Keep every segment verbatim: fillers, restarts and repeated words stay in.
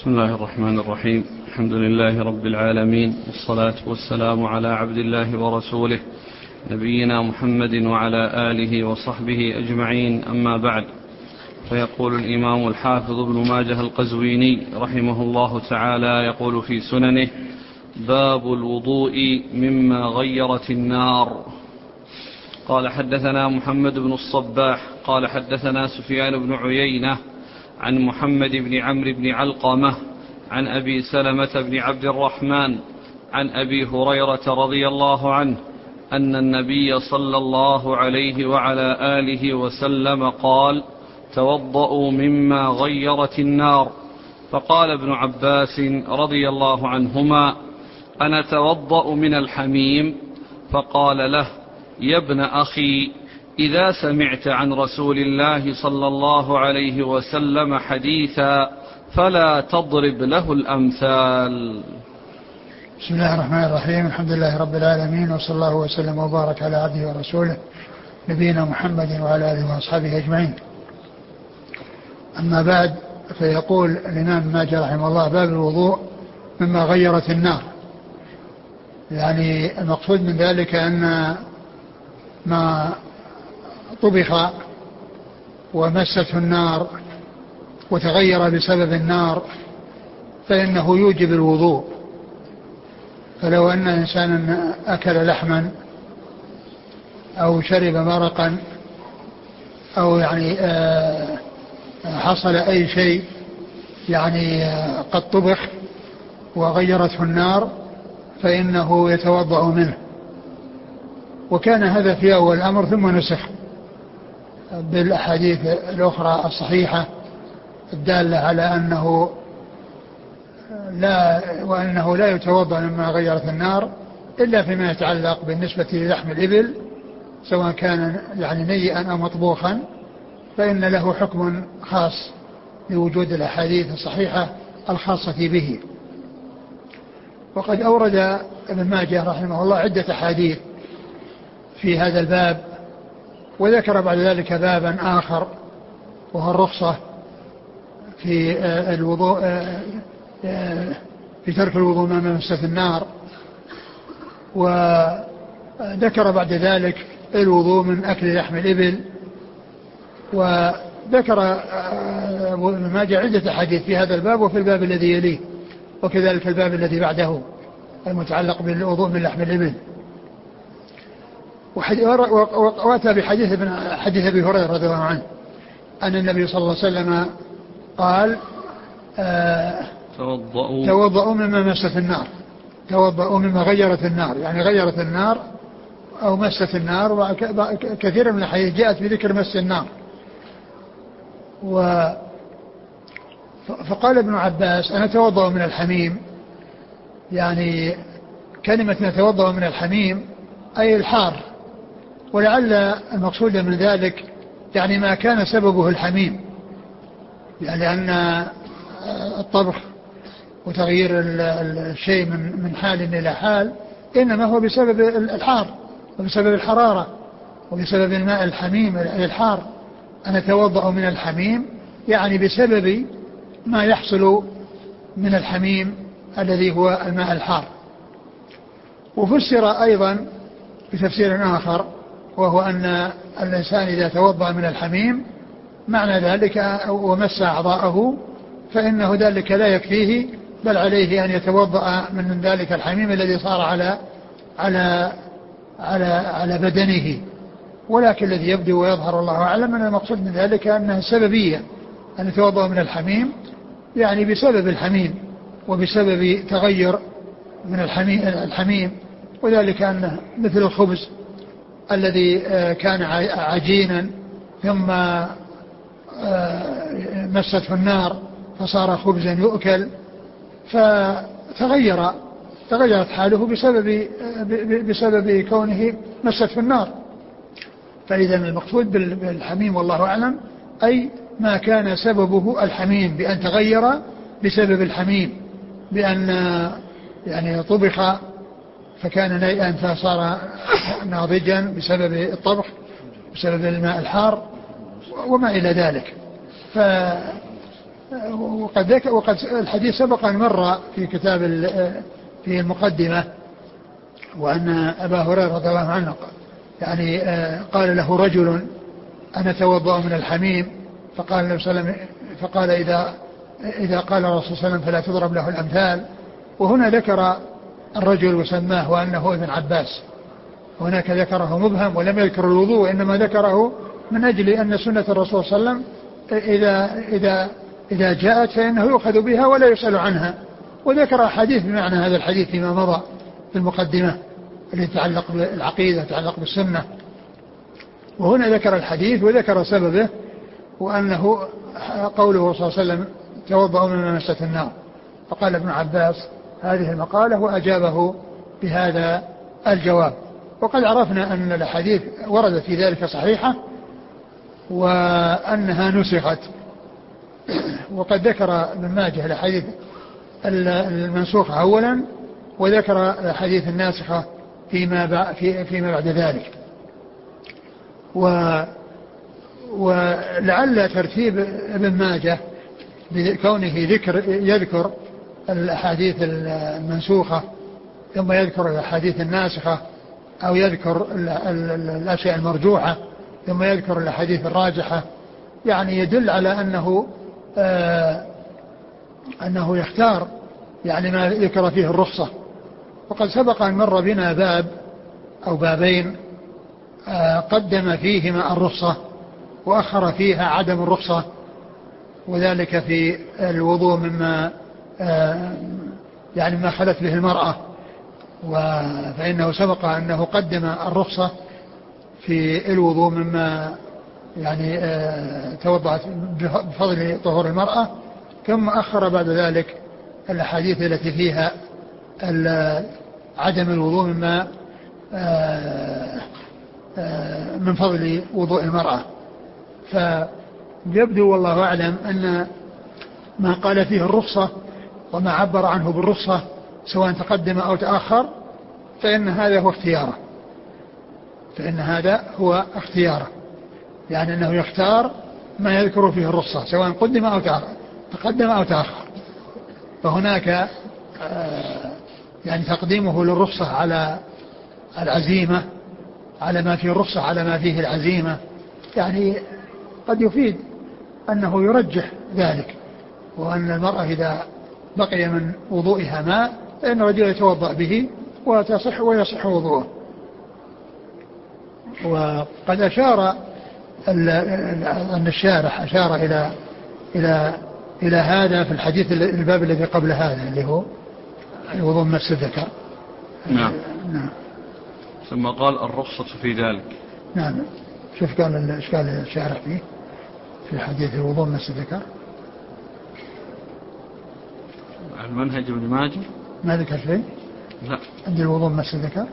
بسم الله الرحمن الرحيم. الحمد لله رب العالمين، والصلاة والسلام على عبد الله ورسوله نبينا محمد وعلى آله وصحبه أجمعين، أما بعد. فيقول الإمام الحافظ ابن ماجه القزويني رحمه الله تعالى يقول في سننه: باب الوضوء مما غيرت النار. قال: حدثنا محمد بن الصباح قال حدثنا سفيان بن عيينة عن محمد بن عمرو بن علقمة عن أبي سلمة بن عبد الرحمن عن أبي هريرة رضي الله عنه أن النبي صلى الله عليه وعلى آله وسلم قال: توضؤوا مما غيرت النار. فقال ابن عباس رضي الله عنهما: أنا توضأ من الحميم. فقال له: يا ابن أخي، إذا سمعت عن رسول الله صلى الله عليه وسلم حديثا فلا تضرب له الأمثال. بسم الله الرحمن الرحيم. الحمد لله رب العالمين، وصلى الله وسلم وبارك على عبده ورسوله نبينا محمد وعلى آله وأصحابه أجمعين. أما بعد، فيقول الإمام ماجه رحمه الله: باب الوضوء مما غيرت النار. يعني المقصود من ذلك أن ما طبخ ومسته النار وتغير بسبب النار فإنه يوجب الوضوء. فلو أن إنسانا أكل لحما أو شرب مرقا أو يعني حصل أي شيء يعني قد طبخ وغيرته النار فإنه يتوضأ منه. وكان هذا في أول الأمر، ثم نسخ بالأحاديث الأخرى الصحيحة الدالة على أنه لا وأنه لا يتوضأ مما غيرت النار إلا فيما يتعلق بالنسبة للحم الإبل، سواء كان يعني نيئا أو مطبوخا، فإن له حكم خاص لوجود الأحاديث الصحيحة الخاصة به. وقد أورد ابن ماجه رحمه الله عدة أحاديث في هذا الباب، وذكر بعد ذلك بابا آخر وهو الرخصة في الوضوء في ترك الوضوء مما مسته النار، وذكر بعد ذلك الوضوء من أكل لحم الإبل، وذكر ابن ماجه عدة أحاديث في هذا الباب وفي الباب الذي يليه، وكذلك الباب الذي بعده المتعلق بالوضوء من لحم الإبل. وأتى بحديث ابن حديث أبي هريرة رضي الله عنه أن النبي صلى الله عليه وسلم قال: آه توضؤوا توضؤوا مما مست النار. توضؤوا مما غيرت النار، يعني غيرت النار أو مست النار. وكثير من الحديث جاءت بذكر مس النار. و فقال ابن عباس: أنا توضأ من الحميم. يعني كلمة نتوضأ من الحميم أي الحار، ولعل المقصود من ذلك يعني ما كان سببه الحميم، يعني لأن الطبخ وتغيير الشيء من من حال إلى حال إنما هو بسبب الحار وبسبب الحرارة وبسبب الماء الحميم الحار. أنا أتوضأ من الحميم يعني بسبب ما يحصل من الحميم الذي هو الماء الحار. وفسر أيضا بتفسير آخر، وهو أن الإنسان إذا توضأ من الحميم معنى ذلك ومس أعضاءه فإنه ذلك لا يكفيه، بل عليه أن يتوضأ من ذلك الحميم الذي صار على على على على بدنه. ولكن الذي يبدو ويظهر الله أعلم أن المقصود من ذلك أنها سببية، أن يتوضأ من الحميم يعني بسبب الحميم وبسبب تغير من الحميم, الحميم وذلك أنه مثل الخبز الذي كان عجينا ثم مسته النار فصار خبزا يؤكل، فتغير تغيرت حاله بسبب بسبب كونه مسته النار. فإذا المقصود بالحميم والله أعلم أي ما كان سببه الحميم، بأن تغير بسبب الحميم، بأن يعني طبخ فكان نيئا فصار ناضجا بسبب الطبخ بسبب الماء الحار وما إلى ذلك. وقد, ذك وقد الحديث سبق أن مر في كتاب في المقدمة، وأن أبا هريرة رضي الله عنه يعني قال له رجل أنا توضأ من الحميم، فقال النبي صلى الله عليه وسلم فقال إذا إذا قال الرسول صلى الله عليه وسلم فلا تضرب له الأمثال. وهنا ذكر الرجل وسماه وأنه ابن عباس، هناك ذكره مبهم ولم يذكر الوضوء، وإنما ذكره من أجل أن سنة الرسول صلى الله عليه وسلم إذا, إذا, إذا جاءت فإنه يؤخذ بها ولا يسأل عنها. وذكر حديث بمعنى هذا الحديث فيما مضى في المقدمة التي تتعلق بالعقيدة تتعلق بالسنة. وهنا ذكر الحديث وذكر سببه، وأنه قوله صلى الله عليه وسلم توضأ من مسة النار. فقال ابن عباس هذه المقالة وأجابه بهذا الجواب. وقد عرفنا أن الحديث وردت في ذلك صحيحة وأنها نسخت. وقد ذكر ابن ماجه الحديث المنسوخة أولا، وذكر الحديث الناسخة فيما فيما بعد ذلك. و ولعل ترتيب ابن ماجه بكونه ذكر يذكر الأحاديث المنسوخة ثم يذكر الأحاديث الناسخة، أو يذكر الأشياء المرجوحة ثم يذكر الأحاديث الراجحة، يعني يدل على أنه آه أنه يختار يعني ما ذكر فيه الرخصة. وقد سبق أن مر بنا باب أو بابين آه قدم فيهما الرخصة وأخر فيها عدم الرخصة، وذلك في الوضوء مما آه يعني ما خلت به المرأة. فإنه سبق أنه قدم الرخصة في الوضوء مما يعني آه توضعت بفضل طهور المرأة، ثم أخر بعد ذلك الأحاديث التي فيها عدم الوضوء مما آه آه من فضل وضوء المرأة. فيبدو والله أعلم أن ما قال فيه الرخصة وما عبر عنه بالرخصة سواء تقدم أو تأخر فإن هذا هو اختياره فإن هذا هو اختياره يعني أنه يختار ما يذكر فيه الرخصة سواء قدم أو تأخر تقدم أو تأخر. فهناك يعني تقديمه للرخصة على العزيمة على ما فيه الرخصة على ما فيه العزيمة، يعني قد يفيد أنه يرجح ذلك، وأن المرأة إذا بقي من وضوئها ماء فإن الرجل يتوضأ به وتصح ويصح وضوءه. وقد أشار أن الشارح أشار إلى إلى إلى هذا في الحديث الباب الذي قبل هذا اللي هو الوضوء مس الذكر. نعم. نعم. ثم قال الرخصة في ذلك. نعم. شوف قال الإشكال الشارح فيه في حديث الوضوء مس الذكر. المنهج ابن ماجه ما ذكر شيء؟ لا. عندي الوضوء مس الذكر.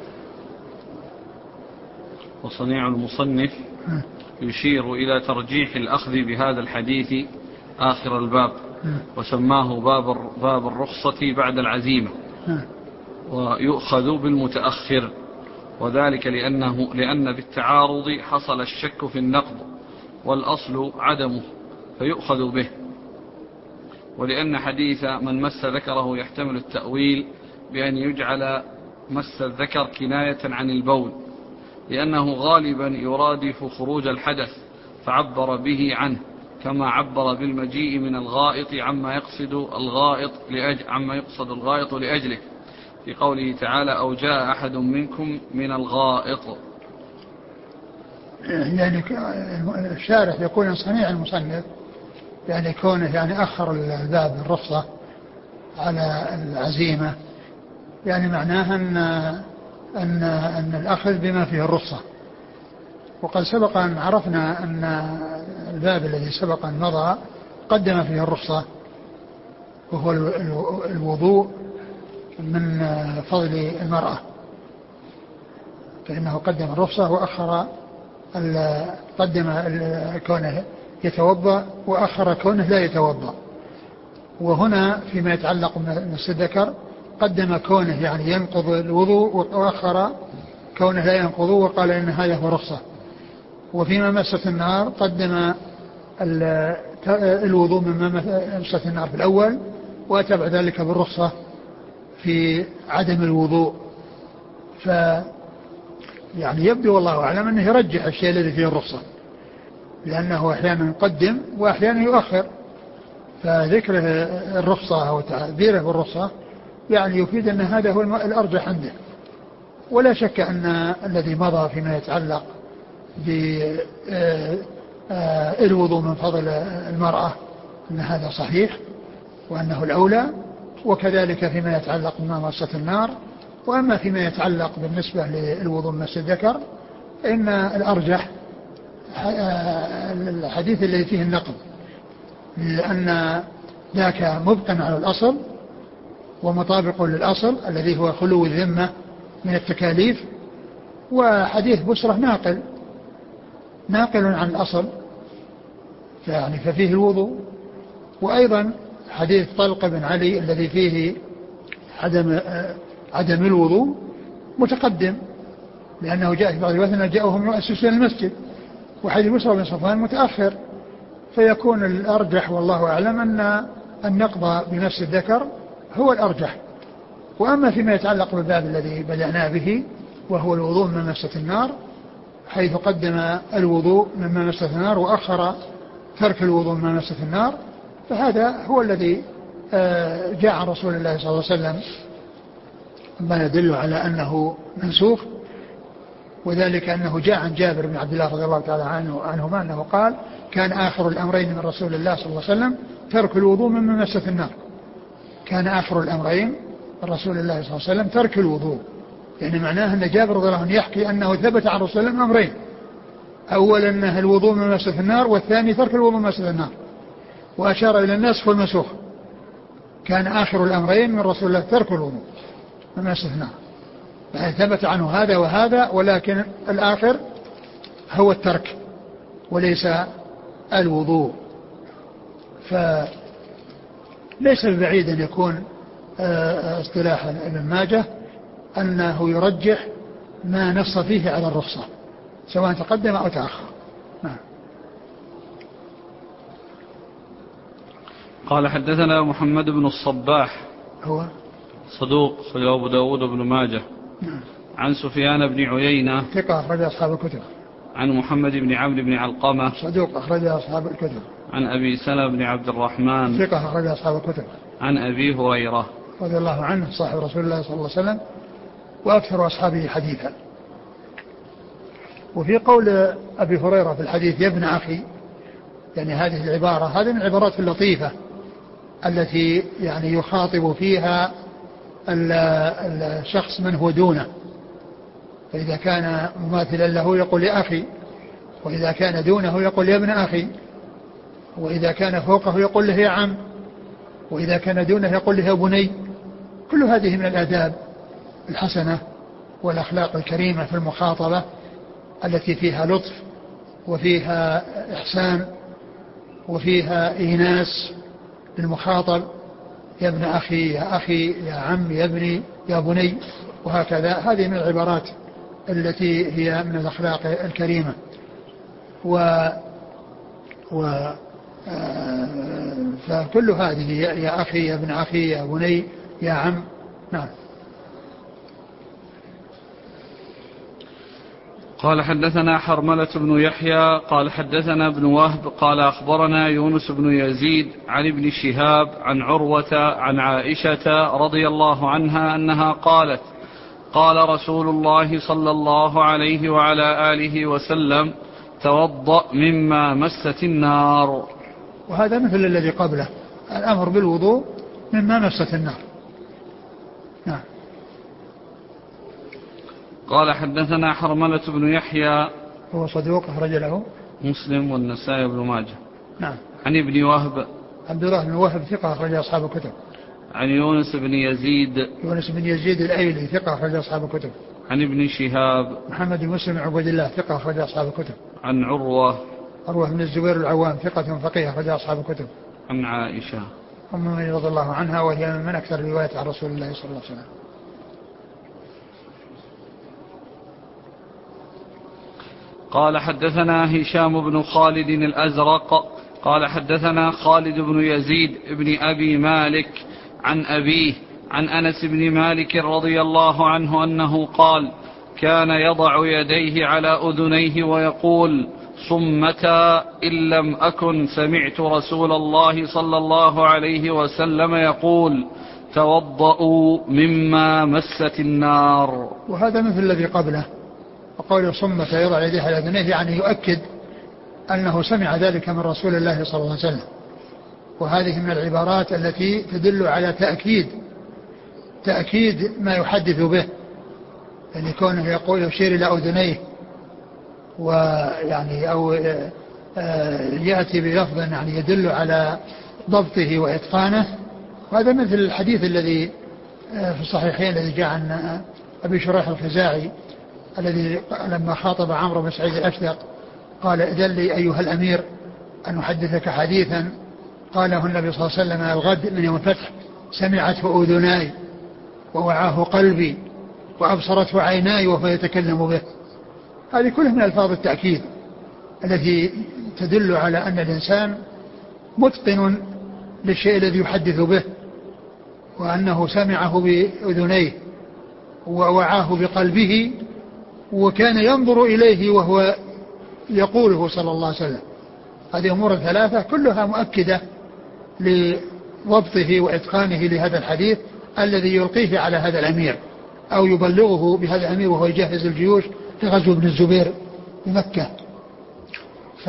وصنيع المصنف م. يشير إلى ترجيح الأخذ بهذا الحديث آخر الباب م. وسماه باب باب الرخصة بعد العزيمة م. ويؤخذ بالمتأخر، وذلك لأنه لأن بالتعارض حصل الشك في النقض والأصل عدمه فيؤخذ به، ولأن حديث من مس ذكره يحتمل التأويل بأن يجعل مس الذكر كناية عن البول، لأنه غالبا يرادف خروج الحدث فعبر به عنه، كما عبر بالمجيء من الغائط عما يقصد الغائط لأجل عما يقصد الغائط لأجله في قوله تعالى أو جاء أحد منكم من الغائط. يعني الشارح يقول صنيع المصنف يعني كونه يعني أخر الباب الرخصة على العزيمة، يعني معناها أن, أن, أن الأخذ بما فيه الرخصة. وقد سبق أن عرفنا أن الباب الذي سبق أن مضى قدم فيه الرخصة وهو الوضوء من فضل المرأة، فإنه قدم الرخصة وأخر قدم كونه يتوضأ وأخر كونه لا يتوضأ. وهنا فيما يتعلق بمس الذكر قدم كونه يعني ينقض الوضوء وأخر كونه لا ينقض وقال إن هذا هو رخصة. وفيما مست النار قدم الوضوء مما مسته النار في الأول، وأتى بعد ذلك بالرخصة في عدم الوضوء. ف يعني يبدو والله أعلم أنه يرجح الشيء الذي فيه الرخصة، لأنه أحيانا يقدم وأحيانا يؤخر، فذكره الرخصة أو تعبيره بالرخصة يعني يفيد أن هذا هو الأرجح عنده. ولا شك أن الذي مضى فيما يتعلق بالوضوء من فضل المرأة أن هذا صحيح وأنه الأولى، وكذلك فيما يتعلق بما مست النار. وأما فيما يتعلق بالنسبة للوضوء من مس الذكر إن الأرجح الحديث الذي فيه النقض، لأن ذاك مبقى على الأصل ومطابق للأصل الذي هو خلو الذمة من التكاليف. وحديث بسرة ناقل ناقل عن الأصل يعني ففيه الوضوء. وأيضا حديث طلق بن علي الذي فيه عدم عدم الوضوء متقدم، لأنه جاء في بعض الروايات أنه جاءهم يؤسسون المسجد، وحديث بسرة بن صفوان متأخر. فيكون الأرجح والله أعلم أن النقض بنفس الذكر هو الأرجح. وأما فيما يتعلق بالباب الذي بدأنا به وهو الوضوء من مسة النار، حيث قدم الوضوء مما مسة النار وأخر ترك الوضوء من مسة النار، فهذا هو الذي جاء عن رسول الله صلى الله عليه وسلم ما يدل على أنه منسوخ. وذلك أنه جاء عن جابر بن عبد الله رضي الله تعالى عنه عنهما أنه قال: كان آخر الأمرين من رسول الله صلى الله عليه وسلم ترك الوضوء مما مسة النار. كان آخر الأمرين من رسول الله صلى الله عليه وسلم ترك الوضوء، يعني معناه أن جابر رضي الله عنه يحكي أنه ثبت عن رسول الله أمرين: أولا أنه الوضوء من مسة النار، والثاني ترك الوضوء من مسة النار، وأشار إلى الناسخ والمنسوخ. كان آخر الأمرين من رسول الله ترك الوضوء من مسة النار، يعني ثبت عنه هذا وهذا، ولكن الآخر هو الترك وليس الوضوء. فليس ببعيد أن يكون اصطلاح ابن ماجه أنه يرجح ما نص فيه على الرخصة سواء تقدم أو تأخر. نعم. قال: حدثنا محمد بن الصباح هو صدوق صدوق أبو داود بن ماجه. نعم. عن سفيان بن عيينة ثقة أخرج أصحاب الكتب. عن محمد بن عمرو بن علقمة صدوق أخرج أصحاب الكتب. عن أبي سلمة بن عبد الرحمن ثقة أخرج أصحاب الكتب. عن أبي هريرة رضي الله عنه صاحب رسول الله صلى الله عليه وسلم وأكثر أصحابه حديثا. وفي قول أبي هريرة في الحديث: يا ابن أخي، يعني هذه العبارة هذه من العبارات اللطيفة التي يعني يخاطب فيها الشخص من هو دونه، فإذا كان مماثلا له يقول: يا أخي، وإذا كان دونه يقول: يا ابن أخي، وإذا كان فوقه يقول له: يا عم، وإذا كان دونه يقول له: يا بني. كل هذه من الآداب الحسنة والأخلاق الكريمة في المخاطبة التي فيها لطف وفيها إحسان وفيها إيناس للمخاطب: يا ابن أخي، يا أخي، يا عم، يا ابني، يا بني، وهكذا. هذه من العبارات التي هي من الأخلاق الكريمة. و, و فكل هذه يا أخي، يا ابن أخي، يا بني، يا عم. نعم. قال: حدثنا حرملة بن يحيى قال حدثنا ابن وهب قال أخبرنا يونس بن يزيد عن ابن شهاب عن عروة عن عائشة رضي الله عنها أنها قالت: قال رسول الله صلى الله عليه وعلى آله وسلم: توضأ مما مست النار. وهذا مثل الذي قبله، الأمر بالوضوء مما مست النار. نعم. قال: حدثنا حرملة بن يحيى هو صدوق أخرج له مسلم والنسائي بن ماجه. نعم. عن ابن وهب عبد الله بن وهب ثقة أخرج أصحاب الكتب. عن يونس بن يزيد يونس بن يزيد الأيلي ثقة أخرج أصحاب الكتب. عن ابن شهاب محمد بن مسلم عبد الله ثقة أخرج أصحاب الكتب. عن عروة عروة بن الزبير العوام ثقة فقيه أخرج أصحاب الكتب. عن عائشة أم المؤمنين رضي الله عنها، وهي من أكثر الروايات عن رسول الله صلى الله عليه وسلم. قال: حدثنا هشام بن خالد الأزرق قال حدثنا خالد بن يزيد بن أبي مالك عن أبيه عن أنس بن مالك رضي الله عنه أنه قال كان يضع يديه على أذنيه ويقول صمتا إن لم أكن سمعت رسول الله صلى الله عليه وسلم يقول توضؤوا مما مست النار. وهذا مثل الذي قبله، وقول صمتا يضع يديه على أذنيه يعني يؤكد أنه سمع ذلك من رسول الله صلى الله عليه وسلم. وهذه من العبارات التي تدل على تأكيد تأكيد ما يحدث به، يعني كونه يقول يشير إلى أذنيه ويعني أو يأتي بلفظ يعني يدل على ضبطه وإتقانه. وهذا مثل الحديث الذي في الصحيحين الذي جاء عن أبي شريح الخزاعي الذي لما خاطب عمرو بن سعيد الأشدق قال إذن لي أيها الأمير أن أحدثك حديثا قاله النبي صلى الله عليه وسلم الغد من يوم الفتح سمعته أذناي ووعاه قلبي وأبصرته عيناي وهو يتكلم به. هذه كلها من ألفاظ التأكيد التي تدل على أن الإنسان متقن للشيء الذي يحدث به، وأنه سمعه بأذنيه ووعاه بقلبه وكان ينظر إليه وهو يقوله صلى الله عليه وسلم. هذه أمور ثلاثة كلها مؤكدة لضبطه وإتقانه لهذا الحديث الذي يلقيه على هذا الأمير أو يبلغه بهذا الأمير وهو يجهز الجيوش لغزو ابن الزبير بمكة. ف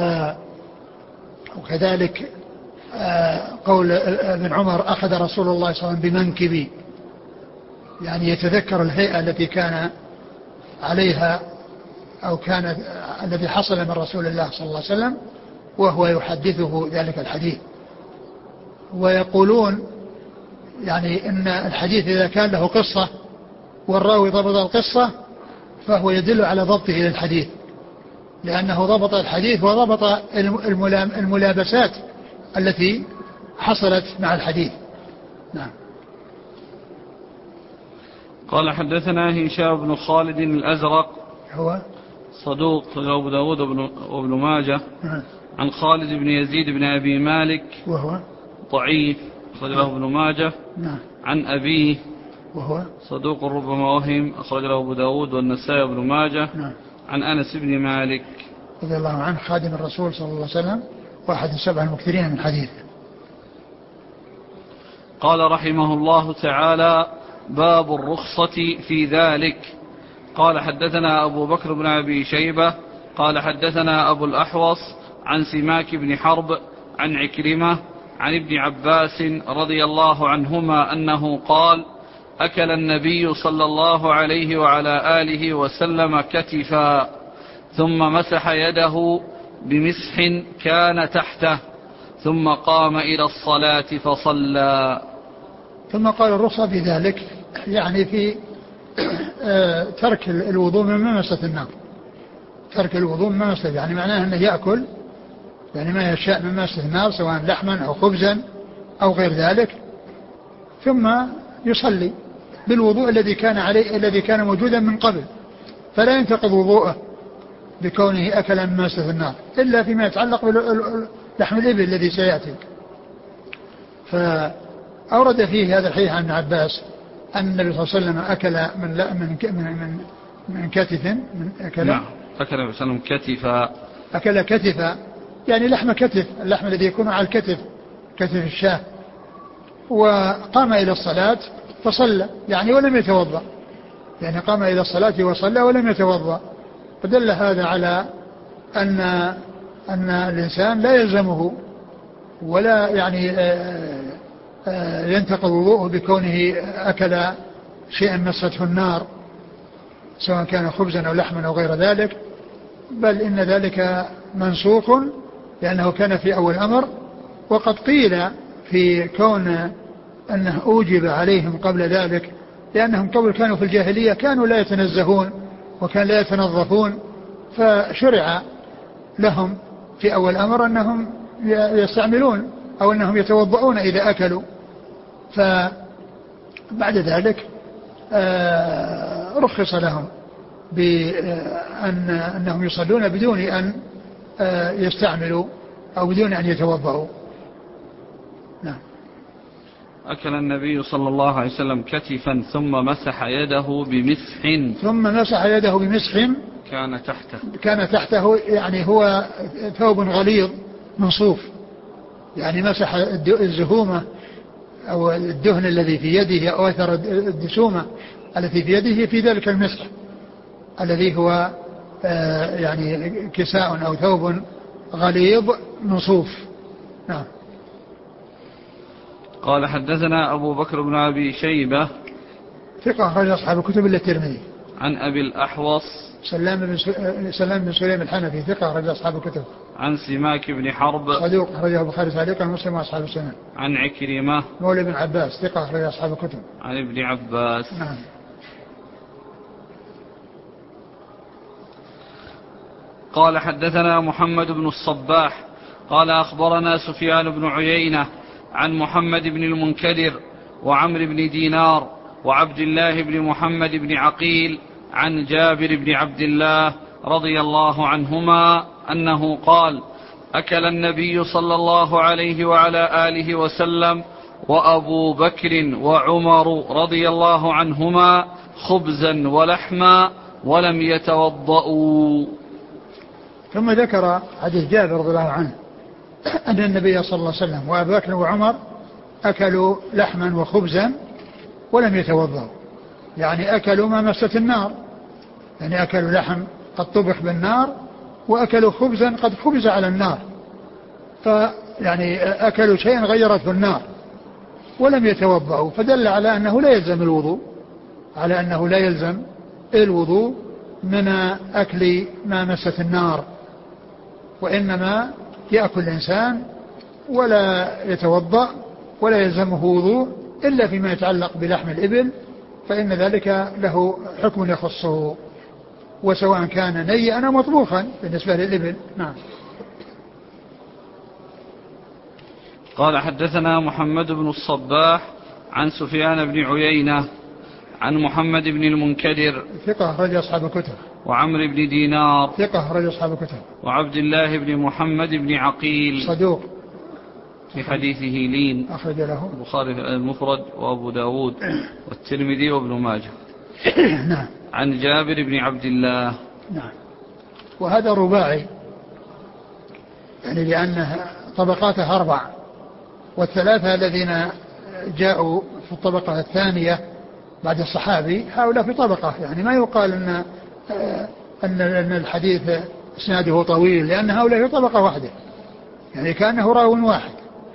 وكذلك قول ابن عمر أخذ رسول الله صلى الله عليه وسلم بمنكبي، يعني يتذكر الهيئة التي كان عليها أو كان الذي حصل من رسول الله صلى الله عليه وسلم وهو يحدثه ذلك الحديث. ويقولون يعني إن الحديث إذا كان له قصة والراوي ضبط القصة فهو يدل على ضبطه للحديث، لأنه ضبط الحديث وضبط الملابسات التي حصلت مع الحديث. نعم. قال حدثنا هشام بن خالد الأزرق هو صدوق أبو داود وابن ماجه عن خالد بن يزيد بن أبي مالك وهو ضعيف أخرج له ابن ماجه عن أبيه وهو صدوق ربما وهم أخرج له أبو داود والنسائي وابن ماجه عن أنس بن مالك رضي الله عنه خادم الرسول صلى الله عليه وسلم واحد السبع المكثرين من حديث. قال رحمه الله تعالى باب الرخصة في ذلك. قال حدثنا أبو بكر بن أبي شيبة قال حدثنا أبو الأحوص عن سماك بن حرب عن عكرمة عن ابن عباس رضي الله عنهما أنه قال أكل النبي صلى الله عليه وعلى آله وسلم كتفا ثم مسح يده بمسح كان تحته ثم قام إلى الصلاة فصلى. ثم قال الرخصة في ذلك يعني في ترك الوضوء من ممسة النار، ترك الوضوء من ممسة يعني معناه أنه يأكل يعني ما يشاء من ممسة النار سواء لحما أو خبزا أو غير ذلك ثم يصلي بالوضوء الذي كان عليه الذي كان موجودا من قبل، فلا ينتقض وضوءه بكونه أكل من ممسة النار إلا فيما يتعلق بلحم الإبل الذي سيأتي. فأورد فيه هذا الحديث عن ابن عباس أن النبي صلى الله عليه وسلم أكل من من من من, من كتف من أكل نعم أكل النبي صلى الله عليه وسلم كتفا أكل كتفا يعني لحم كتف، اللحم الذي يكون على الكتف كتف الشاة، وقام إلى الصلاة فصلى يعني ولم يتوضأ، يعني قام إلى الصلاة وصلى ولم يتوضأ. فدل هذا على أن أن الإنسان لا يلزمه ولا يعني ينتقض وضوءه بكونه أكل شيئا مسته النار سواء كان خبزا أو لحما أو غير ذلك، بل إن ذلك منسوخ لأنه كان في أول أمر. وقد قيل في كون أنه أوجب عليهم قبل ذلك لأنهم قبل كانوا في الجاهلية كانوا لا يتنزهون وكان لا يتنظفون، فشرع لهم في أول أمر أنهم يستعملون أو أنهم يتوضؤون إذا أكلوا. فبعد ذلك رخص لهم بأن أنهم يصلون بدون أن يستعملوا أو بدون أن يتوضأوا. نعم. أكل النبي صلى الله عليه وسلم كتفا ثم مسح يده بمسح ثم مسح يده بمسح كان تحته كان تحته يعني هو ثوب غليظ من صوف، يعني مسح الزهومة أو الدهن الذي في يده أو أثر الدسومة التي في يده في ذلك المسح الذي هو يعني كساء أو ثوب غليظ من صوف. نعم. قال حدثنا أبو بكر بن أبي شيبة ثقة أخرج أصحاب الكتب إلا الترمذي. عن أبي الأحوص سلام بن سلام بن سليم الحنفي ثقة أخرج أصحاب الكتب. عن سماك بن حرب صدوق أخرجه البخاري تعليقا ومسلم وأصحاب السنن. عن عكرمة مولى بن عباس ثقة أخرج أصحاب الكتب. عن ابن عباس. نعم. قال حدثنا محمد بن الصباح قال أخبرنا سفيان بن عيينة عن محمد بن المنكدر وعمر بن دينار وعبد الله بن محمد بن عقيل عن جابر بن عبد الله رضي الله عنهما أنه قال أكل النبي صلى الله عليه وعلى آله وسلم وأبو بكر وعمر رضي الله عنهما خبزا ولحما ولم يتوضؤوا. ثم ذكر حديث جابر رضي الله عنه أن النبي صلى الله عليه وسلم وأبو بكر وعمر أكلوا لحما وخبزا ولم يتوضؤوا، يعني أكلوا ما مست النار، يعني أكلوا لحم قد طبخ بالنار وأكلوا خبزا قد خبز على النار، فيعني أكلوا شيئا غيرته النار ولم يتوضؤوا، فدل على أنه لا يلزم الوضوء، على أنه لا يلزم الوضوء من أكل ما مست النار، وإنما يأكل الإنسان ولا يتوضأ ولا يلزمه وضوء إلا فيما يتعلق بلحم الإبل، فإن ذلك له حكم يخصه، وسواء كان نيئا أو مطبوخا بالنسبة للإبل. نعم. قال حدثنا محمد بن الصباح عن سفيان بن عيينة عن محمد بن المنكدر ثقة أخرج أصحاب الكتب. وعمر بن دينار ثقة أخرج أصحاب الكتب. وعبد الله بن محمد بن عقيل صدوق في حديثه لين أخرج له البخاري المفرد وأبو داود والترمذي وابن ماجه. نعم. عن جابر بن عبد الله. نعم. وهذا رباعي، يعني لأنه طبقاته أربع، والثلاثة الذين جاءوا في الطبقة الثانية بعد الصحابي هؤلاء في طبقة، يعني ما يقال أن أن أن الحديث إسناده طويل، لأن هؤلاء في طبقة واحدة، يعني كأنه راو واحد،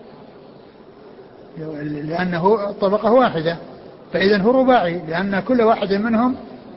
لأنه طبقة واحدة، فإذا هو رباعي، لأن كل واحد منهم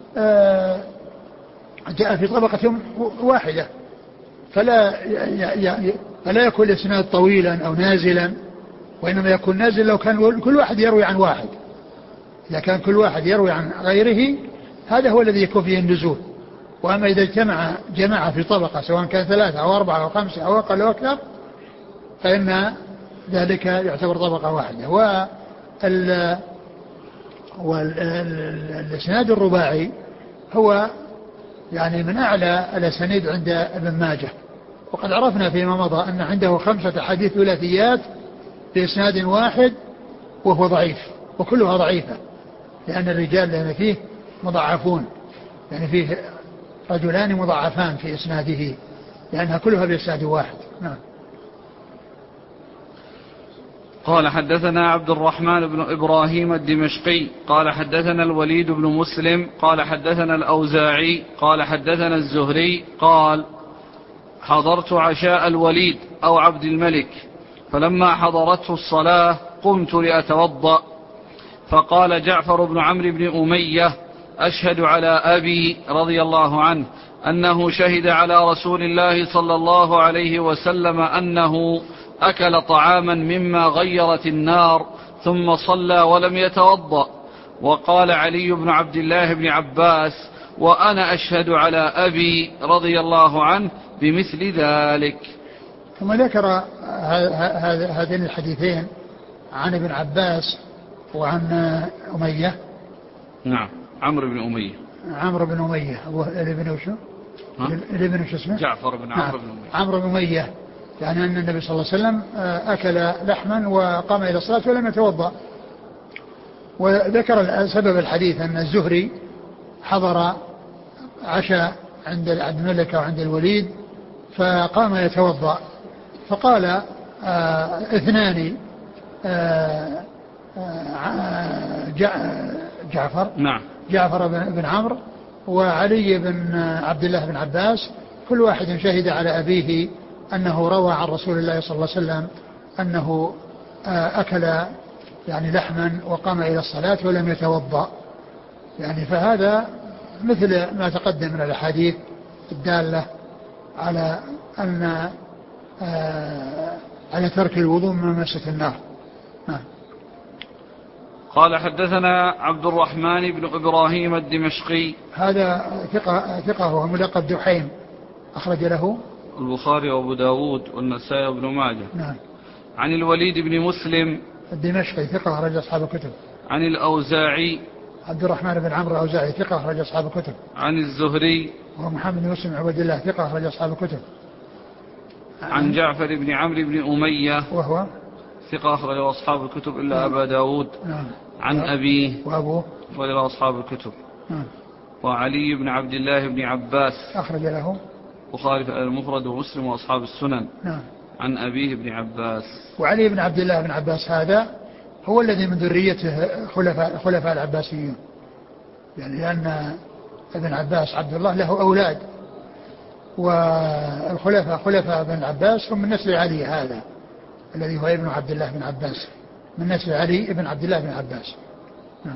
جاء في طبقة واحدة، فلا فلا يكون الإسناد طويلا أو نازلا، وإنما يكون نازل لو كان كل واحد يروي عن واحد. إذا كان كل واحد يروي عن غيره هذا هو الذي يكون فيه النزول. وأما إذا اجتمع جماعة في طبقة سواء كان ثلاثة أو أربعة أو خمسة أو أقل أو أكثر فإن ذلك يعتبر طبقة واحدة. وال والإسناد الرباعي هو يعني من أعلى الأسانيد عند ابن ماجه، وقد عرفنا فيما مضى أن عنده خمسة حديث ثلاثيات بإسناد واحد وهو ضعيف، وكلها ضعيفة، لأن الرجال لأن فيه مضاعفون، يعني فيه رجلان مضاعفان في إسناده، لأنها كلها بإسناد واحد. نعم. قال حدثنا عبد الرحمن بن إبراهيم الدمشقي قال حدثنا الوليد بن مسلم قال حدثنا الأوزاعي قال حدثنا الزهري قال حضرت عشاء الوليد أو عبد الملك، فلما حضرته الصلاة قمت لأتوضأ، فقال جعفر بن عمرو بن أمية أشهد على أبي رضي الله عنه أنه شهد على رسول الله صلى الله عليه وسلم أنه أكل طعاما مما غيرت النار ثم صلى ولم يتوضأ. وقال علي بن عبد الله بن عباس وأنا أشهد على أبي رضي الله عنه بمثل ذلك. ثم ذكر هذين الحديثين عن ابن عباس وعن أمية. نعم. عمرو بن أمية. عمرو بن أمية ابن وشو؟ ابن وش اسمه؟ جعفر بن عمرو بن أمية. عمرو بن أمية يعني أن النبي صلى الله عليه وسلم أكل لحما وقام إلى الصلاة ولم يتوضأ. وذكر سبب الحديث أن الزهري حضر عشاء عند عبد الملك وعند الوليد فقام يتوضأ، فقال آه اثنان آه آه جعفر نعم جعفر بن عمرو وعلي بن عبد الله بن عباس كل واحد شهد على أبيه أنه روى عن رسول الله صلى الله عليه وسلم أنه آه أكل يعني لحما وقام إلى الصلاة ولم يتوضأ. يعني فهذا مثل ما تقدم من الأحاديث الدالة على أن آه على ترك الوضوء من مسة النار. نعم. قال حدثنا عبد الرحمن بن إبراهيم الدمشقي، هذا ثقة ثقة وهو ملقب دحيم، أخرج له البخاري وأبو داود والنسائي وابن ماجه. نعم. عن الوليد بن مسلم الدمشقي ثقة أخرج أصحاب الكتب. عن الأوزاعي عبد الرحمن بن عمرو الأوزاعي ثقة أخرج أصحاب الكتب. عن الزهري وهو محمد بن مسلم عبد الله ثقة أخرج أصحاب الكتب. عن, عن جعفر بن عمرو بن أمية وهو ثقة أخرج أصحاب الكتب إلا نعم. أبا داود نعم. عن أبيه وأبوه أخرج أصحاب الكتب. نعم. وعلي بن عبد الله بن عباس أخرج له بخاري المفرد ومسلم وأصحاب السنن. نعم. عن أبيه بن عباس. وعلي بن عبد الله بن عباس هذا هو الذي من ذريته خلفاء خلفاء العباسيين، يعني لأن ابن عباس عبد الله له أولاد، والخلفاء خلفاء ابن عباس هم من نسل علي هذا الذي هو ابن عبد الله بن عباس، من نسل علي ابن عبد الله بن عباس. نعم.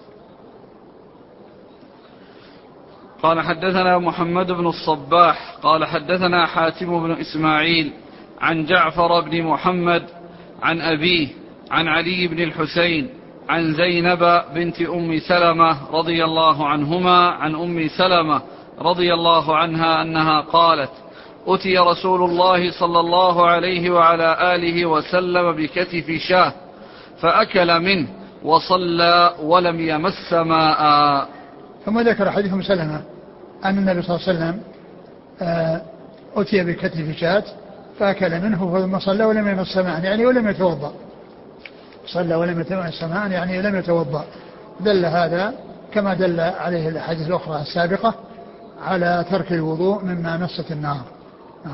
قال حدثنا محمد بن الصباح قال حدثنا حاتم بن إسماعيل عن جعفر بن محمد عن أبيه عن علي بن الحسين عن زينب بنت أم سلمة رضي الله عنهما عن أم سلمة رضي الله عنها أنها قالت: أتي رسول الله صلى الله عليه وعلى آله وسلم بكتف شاه فأكل منه وصلى ولم يمس ماء. ثم ذكر حديث أم سلمة أن النبي صلى الله عليه وسلم أتي بكتف شاة فأكل منه ثم صلى ولم يمس ماء، يعني ولم يتوضأ، صلى ولم يمس ماء يعني لم يتوضأ. دل هذا كما دل عليه الأحاديث الأخرى السابقة على ترك الوضوء مما مست النار. نعم.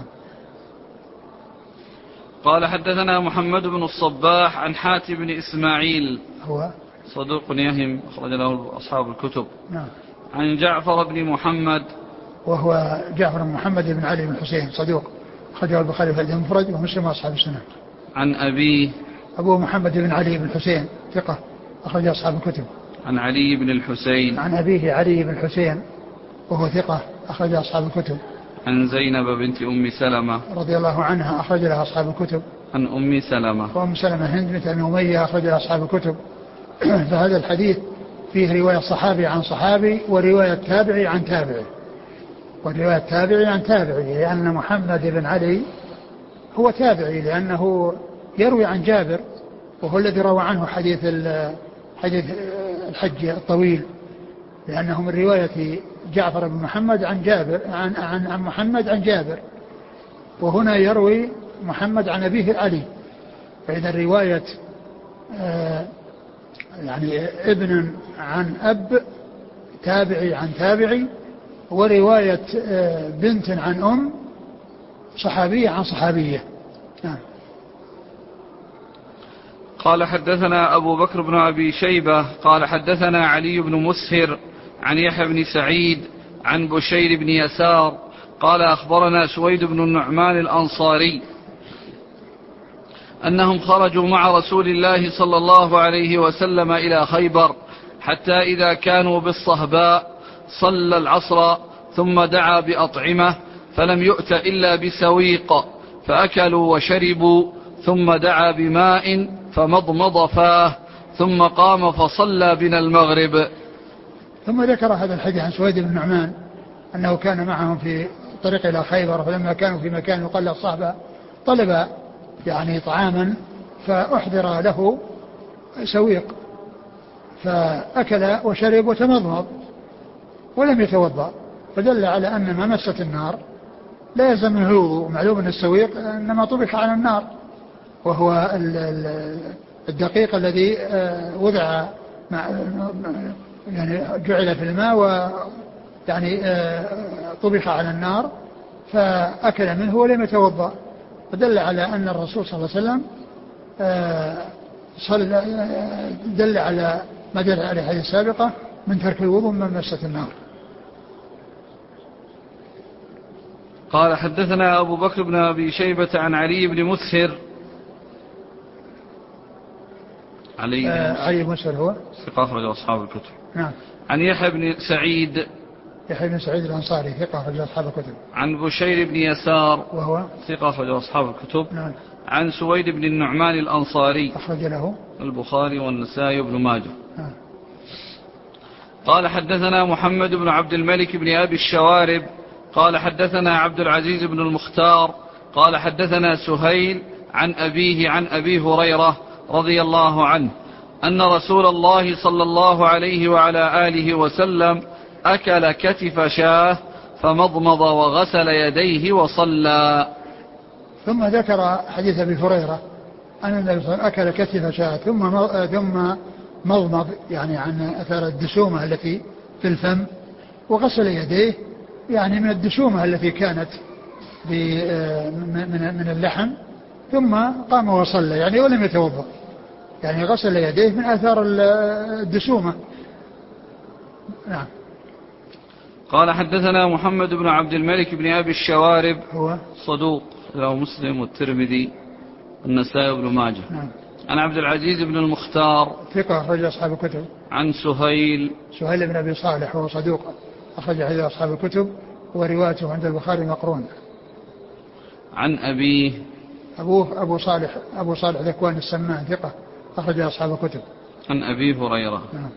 قال حدثنا محمد بن الصباح عن حاتم بن إسماعيل هو صدوق يهم أخرج له أصحاب الكتب. نعم. عن جعفر بن محمد وهو جعفر بن محمد بن علي بن حسين صدوق أخرجه البخاري في المفرد ومسلم وأصحاب السنن. عن أبيه أبو محمد بن علي بن حسين ثقة أخرج أصحاب الكتب. عن علي بن الحسين عن أبيه علي بن حسين وهو ثقة أخرج أصحاب الكتب. عن زينب بنت أم سلمة رضي الله عنها أخرج لها أصحاب الكتب. عن أم سلمة وأم سلمة هند بنت أبي أمية أخرج لها أصحاب الكتب. فهذا الحديث فيه رواية صحابي عن صحابي ورواية تابعي عن تابعي ورواية تابعي عن تابعي، لأن محمد بن علي هو تابعي لأنه يروي عن جابر وهو الذي روى عنه حديث حديث الحج الطويل، لأنه من رواية جعفر بن محمد عن جابر عن عن عن محمد عن جابر، وهنا يروي محمد عن أبيه علي. فإذا الرواية آه يعني ابن عن أب تابعي عن تابعي، ورواية آه بنت عن أم صحابية عن صحابية. نعم. قال حدثنا أبو بكر بن أبي شيبة قال حدثنا علي بن مسهر عن يحيى بن سعيد عن بشير بن يسار قال أخبرنا سويد بن النعمان الأنصاري أنهم خرجوا مع رسول الله صلى الله عليه وسلم إلى خيبر حتى إذا كانوا بالصهباء صلى العصر ثم دعا بأطعمة فلم يؤت إلا بسويق فأكلوا وشربوا ثم دعا بماء فمضمض فاه ثم قام فصلى بنا المغرب. ثم ذكر هذا الحديث عن سويد بن النعمان أنه كان معهم في طريق إلى خيبر، فلما كانوا في مكان يقال الصهبة طلب يعني طعاما فأحضر له سويق فأكل وشرب وتمضمض ولم يتوضأ، فدل على أن ما مست النار لا يلزم منه الوضوء. معلوم أن السويق إنما طبخ على النار، وهو الدقيق الذي وضع يعني جعل في الماء ويعني طبخ على النار فأكل منه ولم يتوضأ، فدل على أن الرسول صلى الله عليه وسلم صلى دل على ما دل على الحديث السابقة من ترك الوضوء من مسة النار. قال حدثنا أبو بكر بن أبي شيبة عن علي بن مسهر. علي آه علي بن مسهر هو ثقة أخرج أصحاب الكتب. نعم. عن يحيى بن سعيد يحيى بن سعيد الأنصاري ثقة أخرج أصحاب الكتب. عن بشير بن يسار وهو ثقة أخرج أصحاب الكتب. نعم. عن سويد بن النعمان الأنصاري أخرج له البخاري والنسائي وابن ماجه. نعم. قال حدثنا محمد بن عبد الملك بن أبي الشوارب قال حدثنا عبد العزيز بن المختار قال حدثنا سهيل عن أبيه عن أبي هريرة رضي الله عنه أن رسول الله صلى الله عليه وعلى آله وسلم أكل كتف شاه فمضمض وغسل يديه وصلى. ثم ذكر حديث أبي هريرة أن النبي صلى الله عليه وسلم أكل كتف شاه ثم ثم مضمض يعني عن أثر الدسومة التي في الفم وغسل يديه يعني من الدسومة التي كانت من اللحم ثم قام وصلى يعني ولم يتوضأ يعني غسل يديه من آثار الدسومة. نعم. قال حدثنا محمد بن عبد الملك بن أبي الشوارب هو صدوق له مسلم والترمذي والنسائي وابن ماجه. نعم. عن عبد العزيز بن المختار ثقة أخرج أصحاب الكتب. عن سهيل سهيل بن أبي صالح وهو صدوق أخرج حديث أصحاب الكتب وروايته عند البخاري مقرون. عن أبيه أبوه أبو صالح أبو صالح ذكوان السمان ثقة أخرج أصحاب الكتب. عن أبي هريرة. نعم.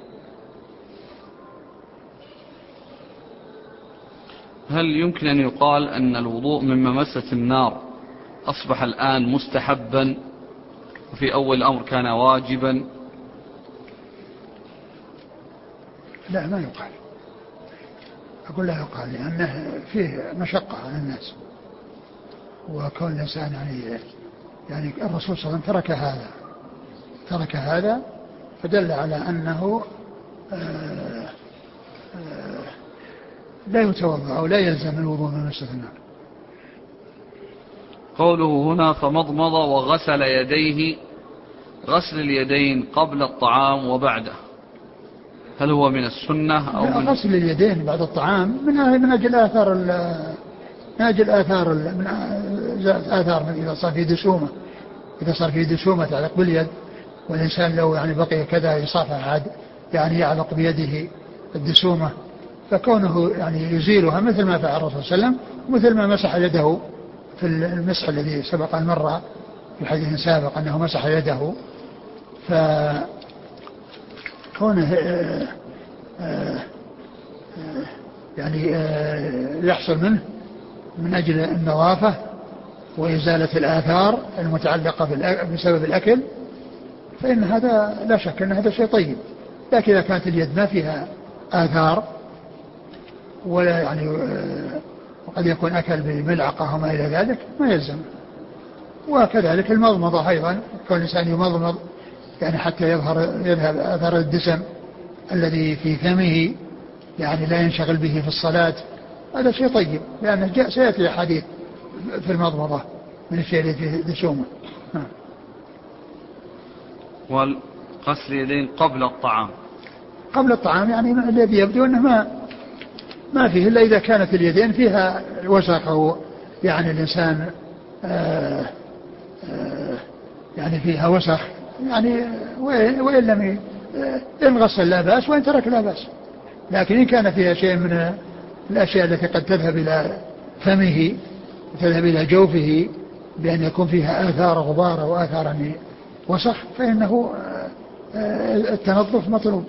هل يمكن أن يقال أن الوضوء من ممسة النار أصبح الآن مستحبا وفي أول الأمر كان واجبا؟ لا ما يقال، أقول لا يقال لأنه فيه مشقة على الناس وكون الإنسان يعني يعني الرسول صلى الله عليه وسلم ترك هذا ترك هذا فدل على أنه آآ آآ لا يتوضأ أو لا يلزم الوضوء من مسة النار. قوله هنا فمضمض وغسل يديه، غسل اليدين قبل الطعام وبعده، هل هو من السنة أو من غسل اليدين بعد الطعام من من أجل آثار من أجل آثار من آثار من إذا صار في دسومة إذا صار في دسومة تعلق باليد والإنسان لو يعني بقي كذا يصافح عاد يعني يعلق بيده الدسومة فكونه يعني يزيلها مثل ما فعل الرسول صلى الله عليه وسلم ومثل ما مسح يده في المسح الذي سبق أن مر في حديث سابق أنه مسح يده فكونه يعني يحصل منه من أجل النظافة وإزالة الآثار المتعلقة بسبب الأكل فإن هذا لا شك أن هذا شيء طيب. لكن إذا كانت اليد ما فيها آثار ولا يعني وقد يكون أكل بملعقة وما إلى ذلك ما يلزم. وكذلك المضمضة أيضا كون الإنسان يمضمض يعني حتى يظهر يذهب أثر الدسم الذي في فمه يعني لا ينشغل به في الصلاة هذا شيء طيب لأنه جاء سيأتي حديث في المضمضة من الشيء الذي فيه دسومة. والغسل اليدين قبل الطعام قبل الطعام يعني الذي يبدو أنه ما ما فيه إلا إذا كانت اليدين فيها وسخ أو يعني الإنسان آآ آآ يعني فيها وسخ يعني وإن لم إن غسل لا بأس وإن ترك لا بأس. لكن إن كان فيها شيء من الأشياء التي قد تذهب إلى فمه وتذهب إلى جوفه بأن يكون فيها آثار غبار أو آثار وسخ فإنه التنظف مطلوب.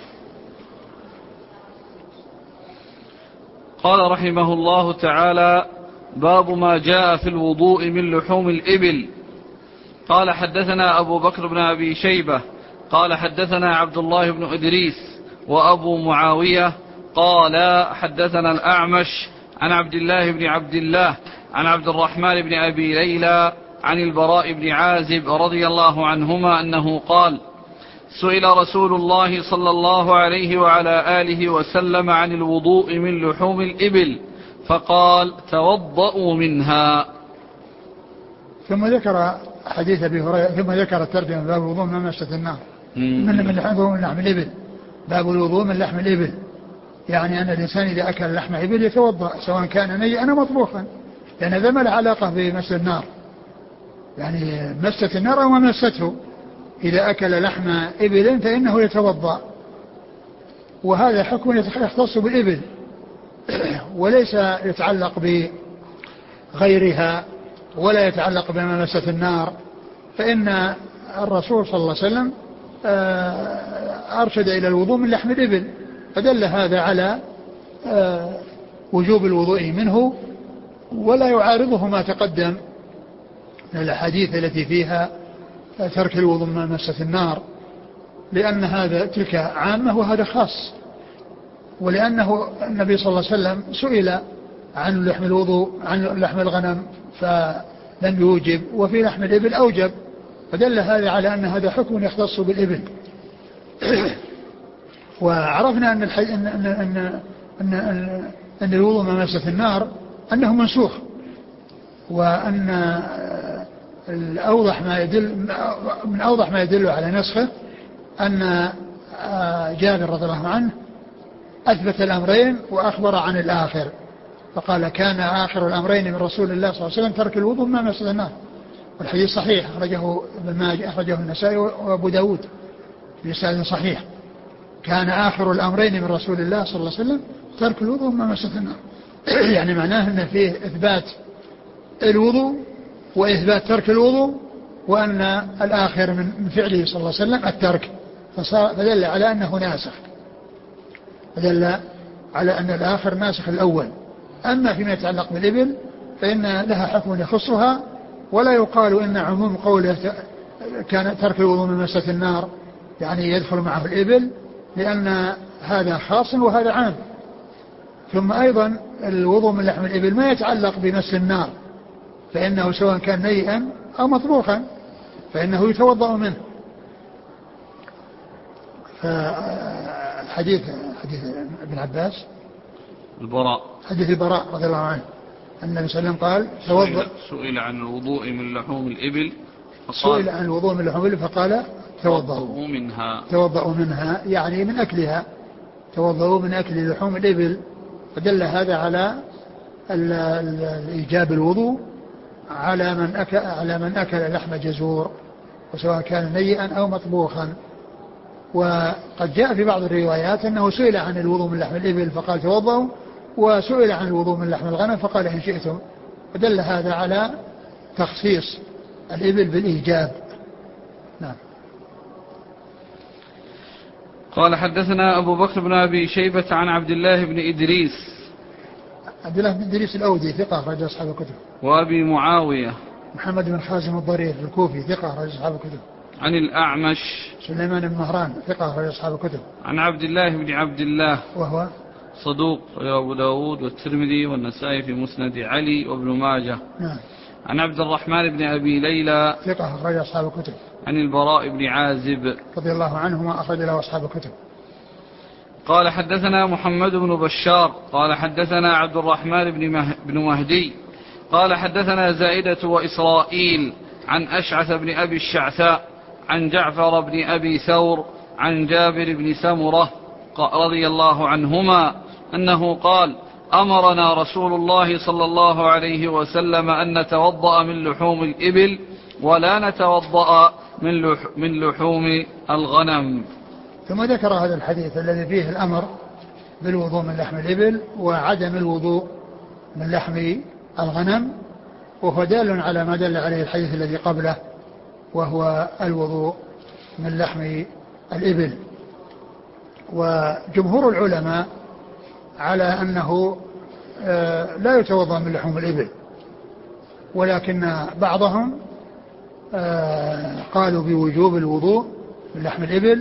قال رحمه الله تعالى باب ما جاء في الوضوء من لحوم الإبل. قال حدثنا أبو بكر بن أبي شيبة قال حدثنا عبد الله بن إدريس وأبو معاوية قال حدثنا الأعمش عن عبد الله بن عبد الله عن عبد الرحمن بن أبي ليلى عن البراء بن عازب رضي الله عنهما أنه قال: سئل رسول الله صلى الله عليه وعلى آله وسلم عن الوضوء من لحوم الإبل فقال: توضؤوا منها. ثم ذكر حديث أبي هريرة ثم ذكر الترجمة باب الوضوء من مسة النار من من لحم الإبل. باب الوضوء من لحم الإبل، يعني أن الإنسان إذا أكل لحم إبل يتوضأ سواء كان نيئا أو مطبوخا، لأن هذا ما له علاقة بمس النار، يعني مسة النار أو ما مسته. إذا أكل لحم إبل فإنه يتوضأ، وهذا حكم يختص بالإبل وليس يتعلق بغيرها ولا يتعلق بما مست النار. فإن الرسول صلى الله عليه وسلم أرشد إلى الوضوء من لحم الإبل، فدل هذا على وجوب الوضوء منه، ولا يعارضه ما تقدم من الأحاديث التي فيها ترك الوضوء من مست النار، لأن هذا تلك عامة وهذا خاص، ولأنه النبي صلى الله عليه وسلم سئل عن لحم الوضوء عن لحم الغنم فلم يوجب، وفي لحم الإبل أوجب، فدل هذا على أن هذا حكم يختص بالإبل. وعرفنا أن, الحي... أن... أن... أن... أن... أن... أن الوضوء من مسة النار أنه منسوخ، وأن الأوضح ما يدل من أوضح ما يدل على نسخه أن جابر رضي الله عنه أثبت الأمرين وأخبر عن الآخر، فقال: كان آخر الأمرين من رسول الله صلى الله عليه وسلم ترك الوضوء مما مسة النار. والحديث صحيح، أخرجه ابن ماجه أخرجه النسائي وأبو داود بإسناد صحيح. كان آخر الأمرين من رسول الله صلى الله عليه وسلم ترك الوضوء مما مسة النار. يعني معناه أن فيه إثبات الوضوء وإثبات ترك الوضوء، وأن الآخر من فعله صلى الله عليه وسلم الترك، فدل على أنه ناسخ، فدل على أن الآخر ناسخ الأول. أما فيما يتعلق بالإبل فإن لها حكم يخصها، ولا يقال إن عموم قوله كان ترك الوضوء من مسة النار يعني يدخل معه الإبل، لأن هذا خاص وهذا عام. ثم أيضا الوضوء من لحم الإبل ما يتعلق بمس النار، فإنه سواء كان نيئا أو مطبوخا فإنه يتوضأ منه. فحديث حديث ابن عباس البراء حديث البراء رضي الله عنه أن النبي صلى الله عليه وسلم قال: توضأ. سئل عن الوضوء من لحوم الإبل فقال سئل عن الوضوء من لحوم الإبل فقال: توضأوا منها توضأوا منها، يعني من أكلها، توضأوا من أكل لحوم الإبل. فدل هذا على الإيجاب الوضوء على من أكل على من أكل لحم جزور، وسواء كان نيئا أو مطبوخا. وقد جاء في بعض الروايات أنه سئل عن الوضوء من لحم الإبل فقال: توضأوا، وسئل عن الوضوء من لحم الغنم فقال: إن شئتم. فدل هذا على تخصيص الإبل بالإيجاب. نعم. قال: حدثنا أبو بكر بن أبي شيبة عن عبد الله بن إدريس عبد الله بن إدريس الأودي ثقة أخرج أصحاب الكتب. وأبي معاوية محمد بن خازم الضرير الكوفي ثقة أخرج أصحاب الكتب. عن الأعمش سليمان بن مهران ثقة أخرج أصحاب الكتب. عن عبد الله بن عبد الله وهو صدوق أبو داود والترمذي والنسائي في مسند علي وابن ماجه. نعم. عن عبد الرحمن بن أبي ليلى ثقة أخرج أصحاب الكتب. عن البراء بن عازب رضي الله عنهما أخرج له أصحاب الكتب. قال: حدثنا محمد بن بشار قال حدثنا عبد الرحمن بن, مه... بن مهدي قال حدثنا زائدة وإسرائيل عن أشعث بن أبي الشعثاء عن جعفر بن أبي ثور عن جابر بن سمرة رضي الله عنهما أنه قال: أمرنا رسول الله صلى الله عليه وسلم أن نتوضأ من لحوم الإبل ولا نتوضأ من, لح... من لحوم الغنم. ثم ذكر هذا الحديث الذي فيه الأمر بالوضوء من لحم الإبل وعدم الوضوء من لحم الغنم، وهو دال على ما دل عليه الحديث الذي قبله، وهو الوضوء من لحم الإبل. وجمهور العلماء على أنه لا يتوضأ من لحوم الإبل، ولكن بعضهم قالوا بوجوب الوضوء من لحم الإبل.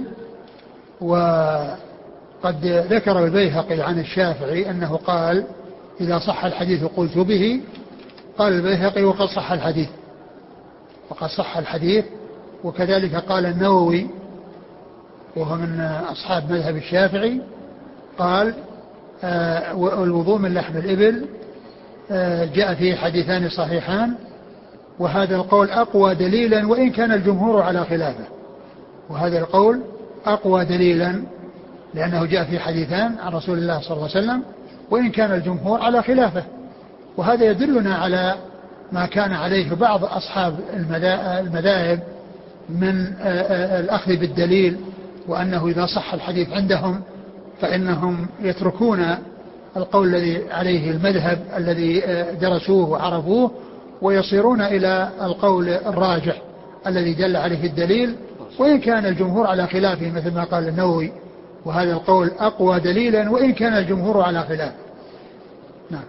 وقد ذكر البيهقي عن الشافعي أنه قال: إذا صح الحديث قلت به، قال البيهقي وقد صح الحديث، وقد صح الحديث. وكذلك قال النووي وهو من أصحاب مذهب الشافعي، قال آه الوضوء من لحم الإبل آه جاء فيه حديثان صحيحان، وهذا القول أقوى دليلا وإن كان الجمهور على خلافه. وهذا القول أقوى دليلا لأنه جاء في حديثان عن رسول الله صلى الله عليه وسلم وإن كان الجمهور على خلافه. وهذا يدلنا على ما كان عليه بعض أصحاب المذاهب من الأخذ بالدليل، وأنه إذا صح الحديث عندهم فإنهم يتركون القول الذي عليه المذهب الذي درسوه وعرفوه ويصيرون إلى القول الراجح الذي دل عليه الدليل وإن كان الجمهور على خلافه، مثل ما قال النووي، وهذا القول أقوى دليلا وإن كان الجمهور على خلافه. نعم.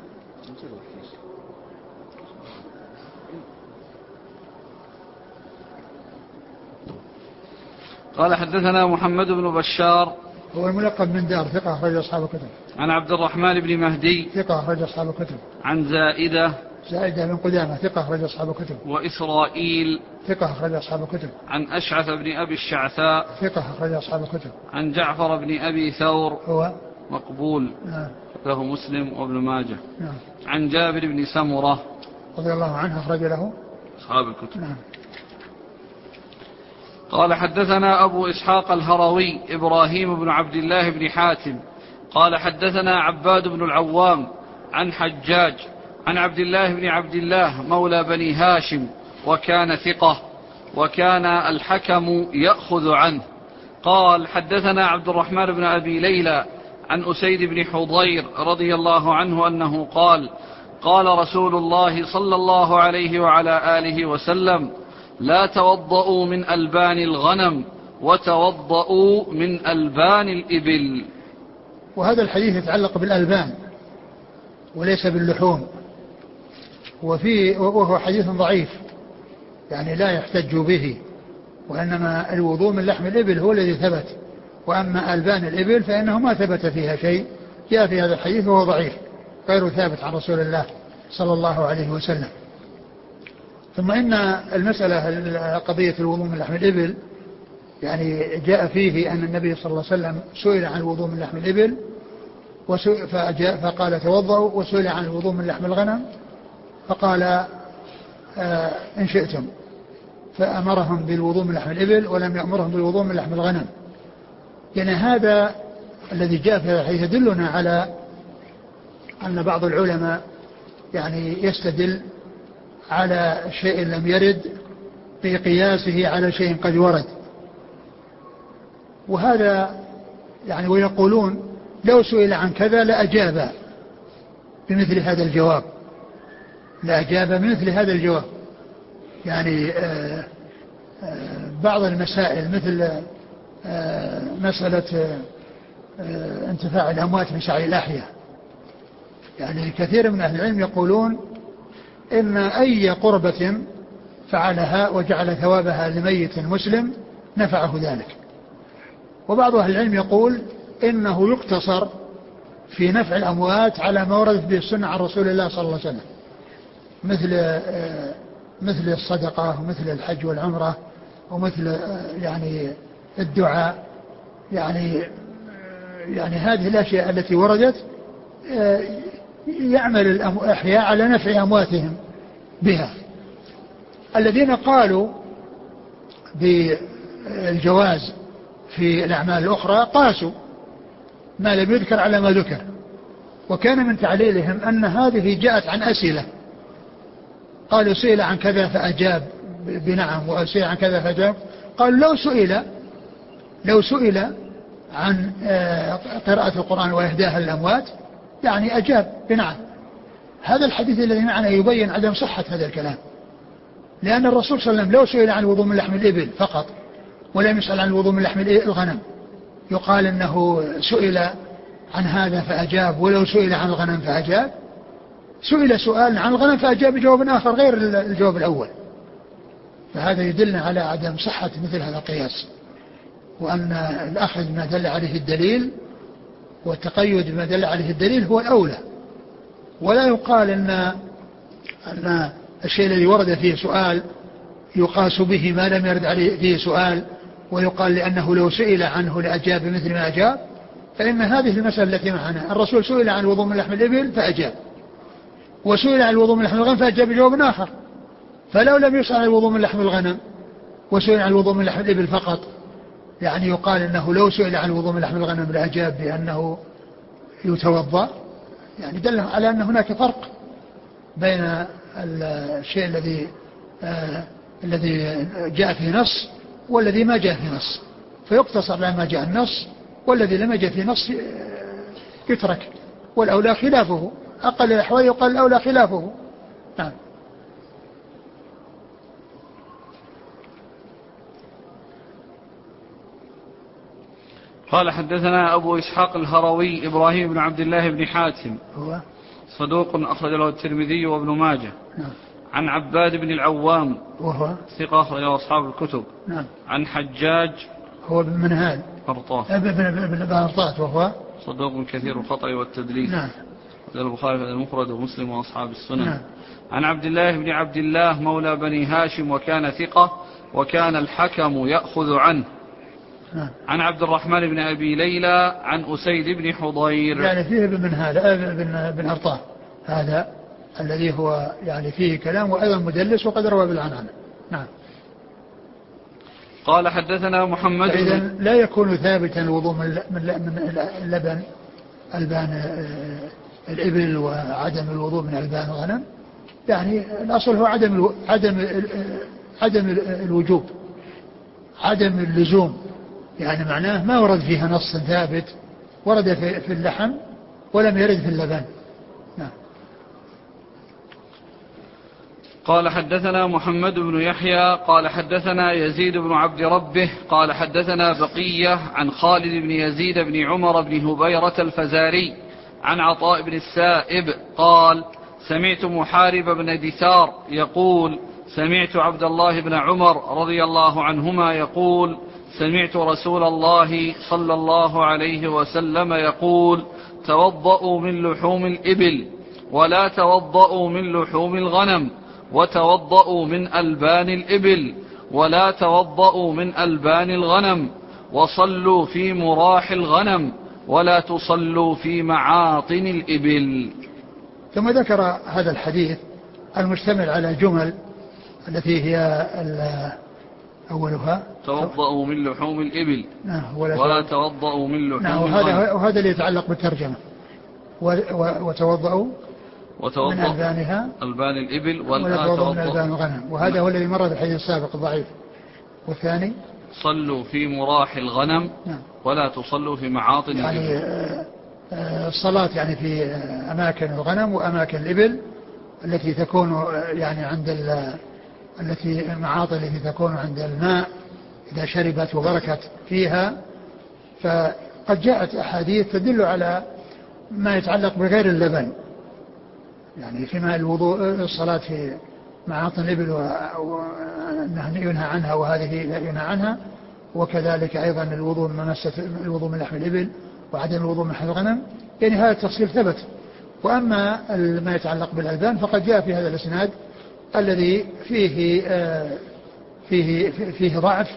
قال حدثنا محمد بن بشار هو الملقب من دار، ثقة أخرج أصحاب الكتب. عن عبد الرحمن بن مهدي، ثقة أخرج أصحاب الكتب. عن زائدة زائدة بن قدامة، ثقة أخرج أصحاب الكتب. وإسرائيل، ثقة أخرج أصحاب الكتب. عن أشعث بن أبي الشعثاء، ثقة أخرج أصحاب الكتب. عن جعفر بن أبي ثور، هو مقبول، نعم، له مسلم وابن ماجه. نعم. عن جابر بن سمرة رضي الله عنه، أخرج له أصحاب الكتب. نعم. قال حدثنا أبو إسحاق الهروي إبراهيم بن عبد الله بن حاتم قال حدثنا عباد بن العوام عن حجاج عن عبد الله بن عبد الله مولى بني هاشم وكان ثقة، وكان الحكم يأخذ عنه. قال حدثنا عبد الرحمن بن أبي ليلى عن أسيد بن حضير رضي الله عنه أنه قال قال رسول الله صلى الله عليه وعلى آله وسلم: لا توضؤوا من ألبان الغنم وتوضؤوا من ألبان الإبل. وهذا الحديث يتعلق بالألبان وليس باللحوم، وفي وهو حديث ضعيف يعني لا يحتج به، وإنما الوضوء من لحم الإبل هو الذي ثبت، وأما ألبان الإبل فإنه ما ثبت فيها شيء، جاء في هذا الحديث وهو ضعيف غير ثابت عن رسول الله صلى الله عليه وسلم. ثم إن المسألة قضية الوضوء من لحم الإبل يعني جاء فيه أن النبي صلى الله عليه وسلم سئل عن الوضوء من لحم الإبل فجاء فقال توضؤوا، وسئل عن الوضوء من لحم الغنم فقال آه إن شئتم، فأمرهم بالوضوء من لحم الإبل ولم يأمرهم بالوضوء من لحم الغنم. يعني هذا الذي جاء في هذا الحديث يدلنا على أن بعض العلماء يعني يستدل على شيء لم يرد بقياسه على شيء قد ورد، وهذا يعني ويقولون لو سئل عن كذا لأجاب بمثل هذا الجواب، لأجاب بمثل هذا الجواب. يعني آآ آآ بعض المسائل مثل مسألة انتفاع الأموات بسعي الأحياء، يعني كثير من أهل العلم يقولون إن أي قربة فعلها وجعل ثوابها لميت مسلم نفعه ذلك. وبعض أهل العلم يقول إنه يقتصر في نفع الأموات على ما وردت به السنة عن رسول الله صلى الله عليه وسلم، مثل مثل الصدقة ومثل الحج والعمرة ومثل يعني الدعاء، يعني يعني هذه الأشياء التي وردت يعمل الأحياء على نفع أمواتهم بها. الذين قالوا بالجواز في الأعمال الأخرى قاسوا ما لم يذكر على ما ذكر، وكان من تعليلهم أن هذه جاءت عن أسئلة، قالوا سئل عن كذا فأجاب بنعم وسئل عن كذا فأجاب، قال لو سئل لو سئل عن قراءة القرآن وإهداها للأموات يعني أجاب بنعم. هذا الحديث الذي معنا يبين عدم صحة هذا الكلام، لأن الرسول صلى الله عليه وسلم لو سئل عن الوضوء من لحم الإبل فقط ولم يسأل عن الوضوء من لحم الغنم يقال أنه سئل عن هذا فأجاب، ولو سئل عن الغنم فأجاب. سئل سؤال عن الغنم فأجاب بجواب آخر غير الجواب الأول، فهذا يدلنا على عدم صحة مثل هذا القياس، وأن الأخذ بما دل عليه الدليل والتقيد بما دل عليه الدليل هو الأولى. ولا يقال أن أن الشيء الذي ورد فيه سؤال يقاس به ما لم يرد عليه فيه سؤال، ويقال لأنه لو سئل عنه لأجاب مثل ما أجاب، فإن هذه المسألة التي معنا الرسول سئل عن الوضوء من لحم الإبل فأجاب، وسئل عن الوضوء من لحم الغنم فأجاب بجواب آخر. فلو لم يسأل عن الوضوء من لحم الغنم وسئل عن الوضوء من لحم الإبل فقط، يعني يقال أنه لو سئل عن الوضوء من لحم الغنم لأجاب بأنه يتوضأ، يعني دل على أن هناك فرق بين الشيء الذي آه الذي جاء فيه نص والذي ما جاء فيه نص، فيقتصر على ما جاء النص، والذي لم يجاء فيه نص يترك، والأولى خلافه، أقل الأحوال يقال الأولى خلافه. نعم. قال حدثنا أبو إسحاق الهروي إبراهيم بن عبد الله بن حاتم هو صدوق أخرج له الترمذي وابن ماجه. نعم. عن عباد بن العوام وهو ثقة أخرج له أصحاب الكتب. نعم. عن حجاج هو بن منهال قرطاس ابن قرطاس وهو صدوق كثير الخطأ والتدليس. نعم. البخاري المفرد ومسلم وأصحاب السنن. نعم. عن عبد الله بن عبد الله مولى بني هاشم وكان ثقة وكان الحكم يأخذ عنه. نعم. عن عبد الرحمن بن أبي ليلى عن أسيد بن حضير. يعني فيه ابن منهال ابن بن أرطاه هذا الذي هو يعني فيه كلام وأيضا مدلس وقد روى بالعنعنة. نعم. قال حدثنا محمد إذا لا يكون ثابتا الوضوء من من اللبن ألبان الإبل وعدم الوضوء من ألبان الغنم، يعني الأصل هو عدم عدم عدم الوجوب، عدم اللزوم، يعني معناه ما ورد فيها نص ثابت، ورد في اللحم ولم يرد في اللبن. نعم. قال حدثنا محمد بن يحيى قال حدثنا يزيد بن عبد ربه قال حدثنا بقية عن خالد بن يزيد بن عمر بن هبيرة الفزاري عن عطاء بن السائب قال سمعت محارب بن دثار يقول سمعت عبد الله بن عمر رضي الله عنهما يقول سمعت رسول الله صلى الله عليه وسلم يقول توضؤوا من لحوم الإبل ولا توضؤوا من لحوم الغنم وتوضؤوا من ألبان الإبل ولا توضؤوا من ألبان الغنم وصلوا في مراح الغنم ولا تصلوا في معاطن الإبل. ثم ذكر هذا الحديث المشتمل على جمل التي هي أولها توضؤوا من لحوم الإبل ولا, ولا توضؤوا من لحوم الغنم. وهذا, وهذا اللي يتعلق بالترجمة وتوضؤوا من ألبانها ألبان الإبل ولا توضؤوا من ألبان الغنم، وهذا هو الذي مر في الحديث السابق الضعيف. والثاني صلوا في مراح الغنم ولا تصلوا في معاطن يعني الإبل. الصلاة يعني في أماكن الغنم وأماكن الإبل التي تكون يعني عند التي المعاطن التي تكون عند الماء إذا شربت وبركت فيها. فقد جاءت أحاديث تدل على ما يتعلق بغير اللبن، يعني فيما الوضوء الصلاة في معاطن الإبل وأنه ينهى عنها وهذه لا ينهى عنها، وكذلك أيضا الوضوء من الوضوء من لحم الإبل وعدم الوضوء من لحم الغنم، يعني هذا التفصيل ثبت. وأما ما يتعلق بالألبان فقد جاء في هذا الإسناد الذي فيه فيه فيه ضعف،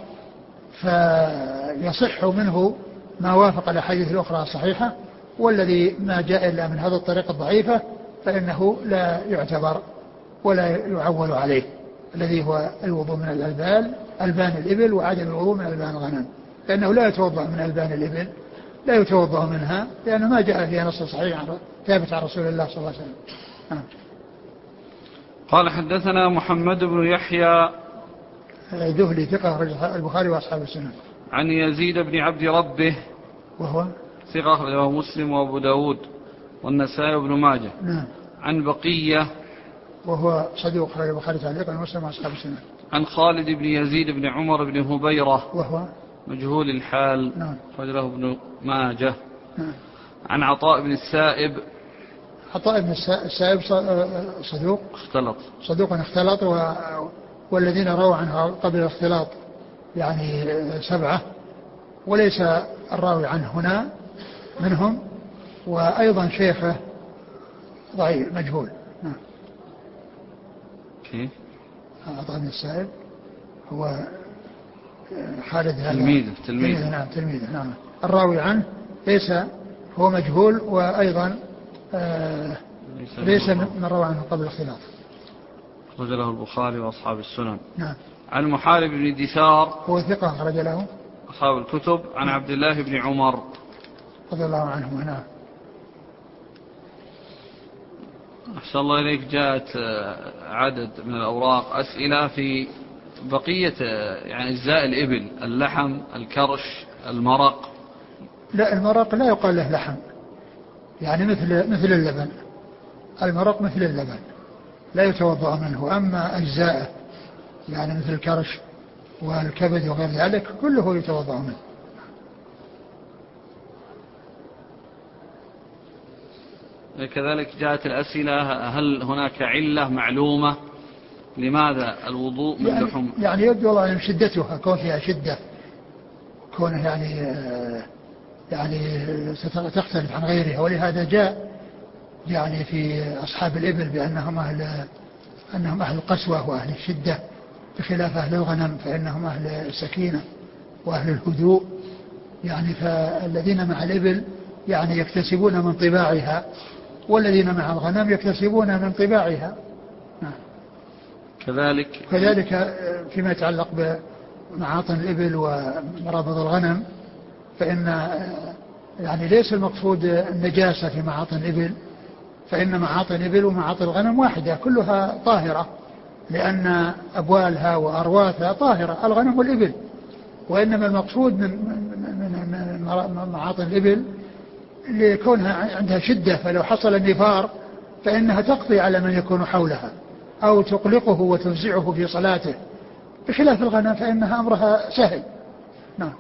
فيصح منه ما وافق الأحاديث الأخرى الصحيحة، والذي ما جاء إلا من هذا الطريق الضعيفة فإنه لا يعتبر ولا يعول عليه، الذي هو الوضوء من الألبان ألبان الإبل وعدم الوضوء من ألبان الغنم، لأنه لا يتوضأ من ألبان الإبل، لا يتوضأ منها لأنه ما جاء فيها نص صحيح ثابت عن رسول الله صلى الله عليه وسلم. آه. قال حدثنا محمد بن يحيى ذهلي ثقة البخاري وأصحاب السنن. عن يزيد بن عبد ربه وهو ثقة أخرجه مسلم وأبو داود والنسائي وابن ماجه. نعم. عن بقية وهو صديق أخرج البخاري تعليقا ومسلم وأصحاب السنن. عن خالد بن يزيد بن عمر بن هبيرة وهو مجهول الحال. نعم. أخرجه ابن ماجه. نعم. عن عطاء بن السائب عطاء بن السائب صدوق اختلط صدوق اختلط و... والذين رووا عنه قبل الاختلاط يعني سبعة، وليس الراوي عنه هنا منهم، وأيضا شيخه ضعيف مجهول. نعم. كيف؟ عطاء بن السائب هو خالد هذا تلميذه تلميذه نعم تلميذه نعم. الراوي عنه ليس هو مجهول، وأيضا آه ليس من روى عنه قبل الاختلاط. أخرج له البخاري وأصحاب السنن. نعم. عن محارب بن دثار هو ثقة أخرج له أصحاب الكتب. عن نعم. عبد الله بن عمر رضي الله عنه. نعم. أحسن الله إليك. جاءت عدد من الأوراق أسئلة في بقية يعني أجزاء الإبل، اللحم، الكرش، المرق. لا، المرق لا يقال له لحم، يعني مثل مثل اللبن. المرق مثل اللبن لا يتوضأ منه. أما أجزاءه يعني مثل الكرش والكبد وغير ذلك كله يتوضأ منه. كذلك جاءت الأسئلة: هل هناك علة معلومة لماذا الوضوء من يعني لحم؟ يعني يبدو والله أن شدتها، كون فيها شدة، كونه يعني يعني ستختلف عن غيرها، ولهذا جاء يعني في أصحاب الإبل بأنهم أهل أنهم أهل القسوة وأهل الشدة، بخلاف أهل الغنم فإنهم أهل السكينة وأهل الهدوء. يعني فالذين مع الإبل يعني يكتسبون من طباعها، والذين مع الغنم يكتسبون من طباعها. كذلك كذلك فيما يتعلق بمعاطن الإبل ومرابض الغنم، فإن يعني ليس المقصود النجاسة في معاطن الإبل، فإن معاطن الإبل ومعاطن الغنم واحدة كلها طاهرة، لأن أبوالها وأرواثها طاهرة، الغنم والإبل. وإنما المقصود من من معاطن الإبل لكونها عندها شدة، فلو حصل النفار فإنها تقضي على من يكون حولها أو تقلقه وتفزعه في صلاته، بخلاف الغنم فإنها أمرها سهل. نعم.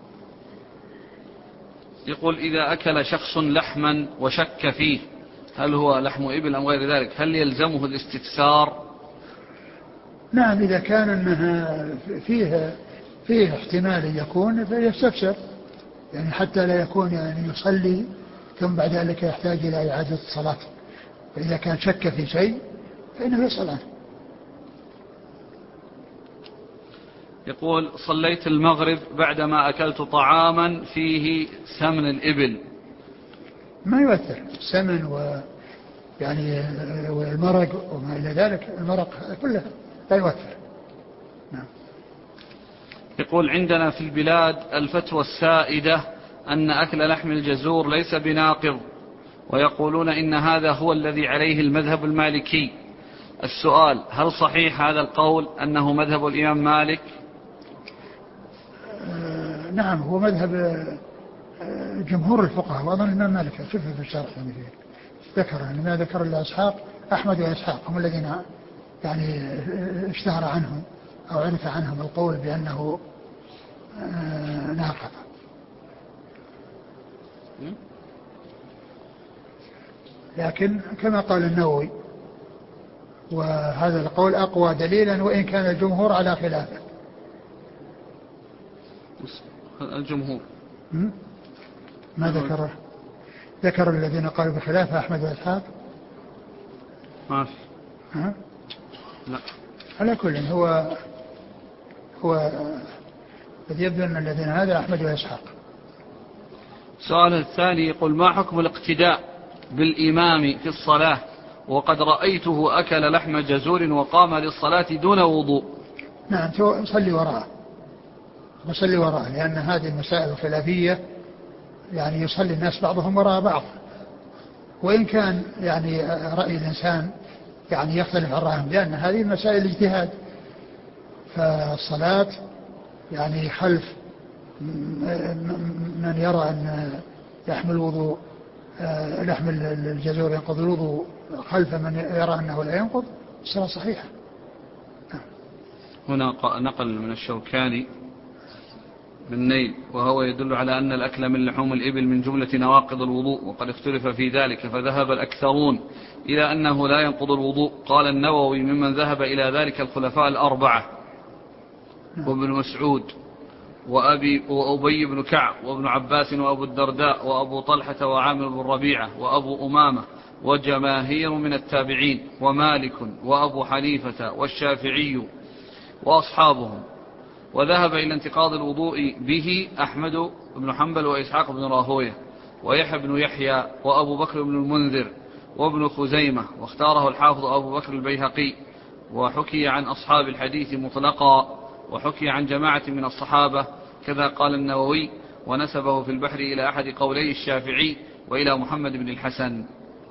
يقول: إذا أكل شخص لحما وشك فيه هل هو لحم إبل أم غير ذلك، هل يلزمه الاستفسار؟ نعم، إذا كان أنها فيه فيه احتمال يكون فيستفسر، يعني حتى لا يكون يعني يصلي ثم بعد ذلك يحتاج إلى إعادة الصلاة. فإذا كان شك في شيء فإنه يسأل عنه. يقول: صليت المغرب بعدما أكلت طعاما فيه سمن الإبل. ما يؤثر السمن و يعني والمرق وما إلى ذلك، المرق كله لا يؤثر. نعم. يقول: عندنا في البلاد الفتوى السائدة أن أكل لحم الجزور ليس بناقض، ويقولون إن هذا هو الذي عليه المذهب المالكي. السؤال: هل صحيح هذا القول أنه مذهب الإمام مالك؟ آه نعم، هو مذهب آه جمهور الفقهاء، وأظن الإمام مالك شوفه في الشرح يعني فيه ذكر أن ما ذكر إلا إسحاق أحمد وإسحاق هم الذين يعني اشتهر عنهم أو عرف عنهم القول بأنه آه ناقض. لكن كما قال النووي، وهذا القول أقوى دليلا وإن كان الجمهور على خلافه. الجمهور ما ذكره؟ ذكر الذين قالوا بخلافه أحمد وإسحاق. ما في. ها؟ لا. على كل هو هو الذي يبدو أن الذين هذا أحمد وإسحاق. السؤال الثاني يقول: ما حكم الاقتداء بالإمام في الصلاة وقد رأيته أكل لحم جزور وقام للصلاة دون وضوء؟ نعم، صلي وراءه وصلي وراءه، لأن هذه المسائل الخلافية يعني يصلي الناس بعضهم وراء بعض، وإن كان يعني رأي الإنسان يعني يختلف عن رأيهم، لأن هذه مسائل اجتهاد. فالصلاة يعني خلف من يرى أن يحمل الوضوء يحمل الجزور ينقض الوضوء خلف من يرى أنه لا ينقض، الصلاة صحيحة. هنا نقل من الشوكاني من نيل، وهو يدل على أن الأكل من لحوم الإبل من جملة نواقض الوضوء، وقد اختلف في ذلك، فذهب الأكثرون إلى أنه لا ينقض الوضوء. قال النووي: ممن ذهب إلى ذلك الخلفاء الأربعة وابن مسعود وأبي وأبي بن كعب وابن عباس وأبو الدرداء وأبو طلحة وعامر بن ربيعة وأبو أمامة وجماهير من التابعين ومالك وأبو حنيفة والشافعي وأصحابهم. وذهب إلى انتقاض الوضوء به أحمد بن حنبل وإسحاق بن راهويه ويحيى بن يحيى وأبو بكر بن المنذر وابن خزيمة، واختاره الحافظ أبو بكر البيهقي. وحكي عن أصحاب الحديث مطلقا، وحكي عن جماعة من الصحابة، كذا قال النووي، ونسبه في البحر إلى أحد قولي الشافعي وإلى محمد بن الحسن.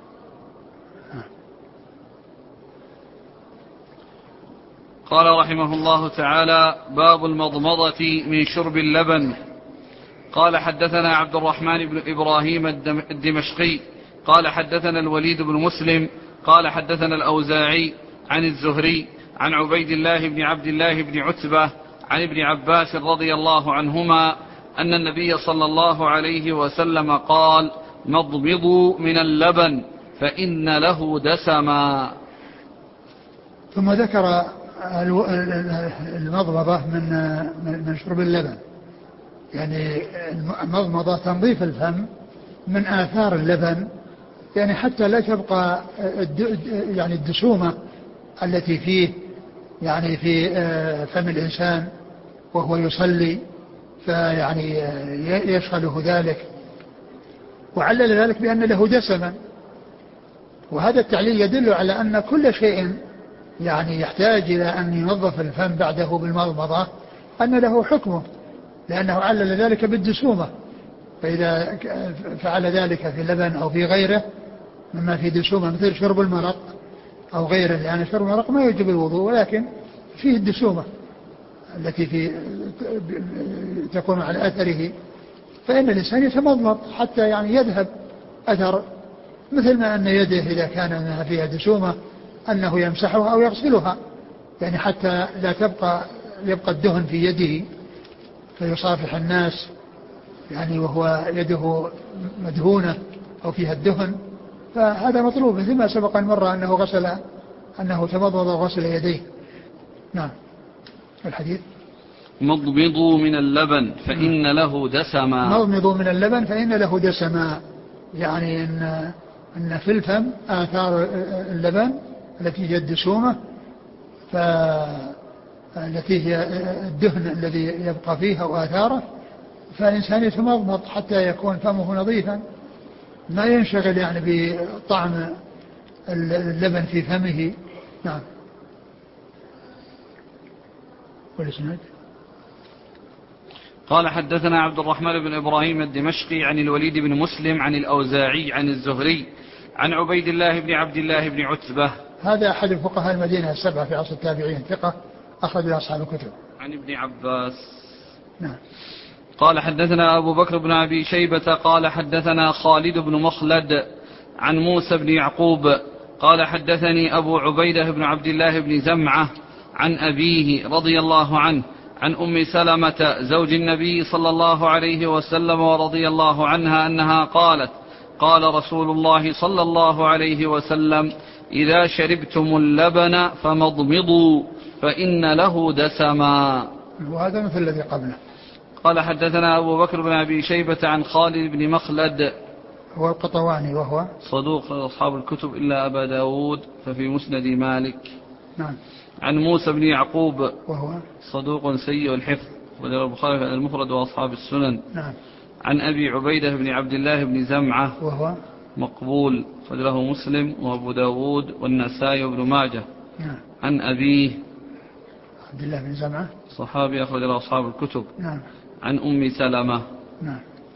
قال رحمه الله تعالى: باب المضمضة من شرب اللبن. قال حدثنا عبد الرحمن بن إبراهيم الدمشقي قال حدثنا الوليد بن مسلم قال حدثنا الأوزاعي عن الزهري عن عبيد الله بن عبد الله بن عتبة عن ابن عباس رضي الله عنهما أن النبي صلى الله عليه وسلم قال: مضمضوا من اللبن فإن له دسما. ثم ذكر المضمضة من من شرب اللبن، يعني المضمضة تنظيف الفم من آثار اللبن، يعني حتى لا تبقى يعني الدسومة التي فيه، يعني في فم الإنسان وهو يصلي، فيعني يشغله ذلك. وعلل ذلك بأن له دسما، وهذا التعليل يدل على أن كل شيء يعني يحتاج إلى أن ينظف الفم بعده بالمضمضة أن له حكمه، لأنه علل ذلك بالدسومة. فإذا فعل ذلك في اللبن أو في غيره مما في دسومة مثل شرب المرق أو غيره، لأن يعني شرب المرق ما يوجب الوضوء ولكن فيه الدسومة التي في تكون على أثره، فإن الإنسان يتمضمض حتى يعني يذهب أثر، مثل ما أن يده إذا كان فيها دسومة أنه يمسحها أو يغسلها، يعني حتى لا تبقى يبقى الدهن في يده فيصافح الناس يعني وهو يده مدهونة أو فيها الدهن، فهذا مطلوب، مثل ما سبق المرة أنه غسل أنه تمضمض وغسل يديه. نعم. الحديث: مضمضوا من اللبن فإن له دسما. مضمضوا من اللبن فإن له دسما، يعني إن, إن في الفم آثار اللبن التي هي الدسومة، فالتي هي الدهن الذي يبقى فيها وآثاره، فالإنسان يتمضمض حتى يكون فمه نظيفا، ما ينشغل يعني بطعم اللبن في فمه. نعم. والإسناد: قال حدثنا عبد الرحمن بن إبراهيم الدمشقي عن الوليد بن مسلم عن الأوزاعي عن الزهري عن عبيد الله بن عبد الله بن عتبة. هذا أحد فقهاء المدينة السبعة في عصر التابعين، ثقة أخرج له أصحاب الكتب. عن ابن عباس. نعم. قال حدثنا أبو بكر بن أبي شيبة قال حدثنا خالد بن مخلد عن موسى بن يعقوب قال حدثني أبو عبيدة بن عبد الله بن زمعة عن أبيه رضي الله عنه عن أم سلمة زوج النبي صلى الله عليه وسلم ورضي الله عنها أنها قالت: قال رسول الله صلى الله عليه وسلم: إذا شربتم اللبن فمضمضوا فإن له دسما. وهذا مثل الذي قبله. قال حدثنا أبو بكر بن أبي شيبة عن خالد بن مخلد هو القطواني وهو صدوق أصحاب الكتب إلا أبا داود ففي مسند مالك. نعم. عن موسى بن يعقوب وهو صدوق سيء الحفظ وله البخاري في المفرد وأصحاب السنن. نعم. عن أبي عبيدة بن عبد الله بن زمعة وهو مقبول فله مسلم وأبو داود والنسائي وابن ماجه. نعم. عن أبيه عبد الله بن زمعة صحابي أخرج له أصحاب الكتب. نعم. عن أم سلمة. نعم.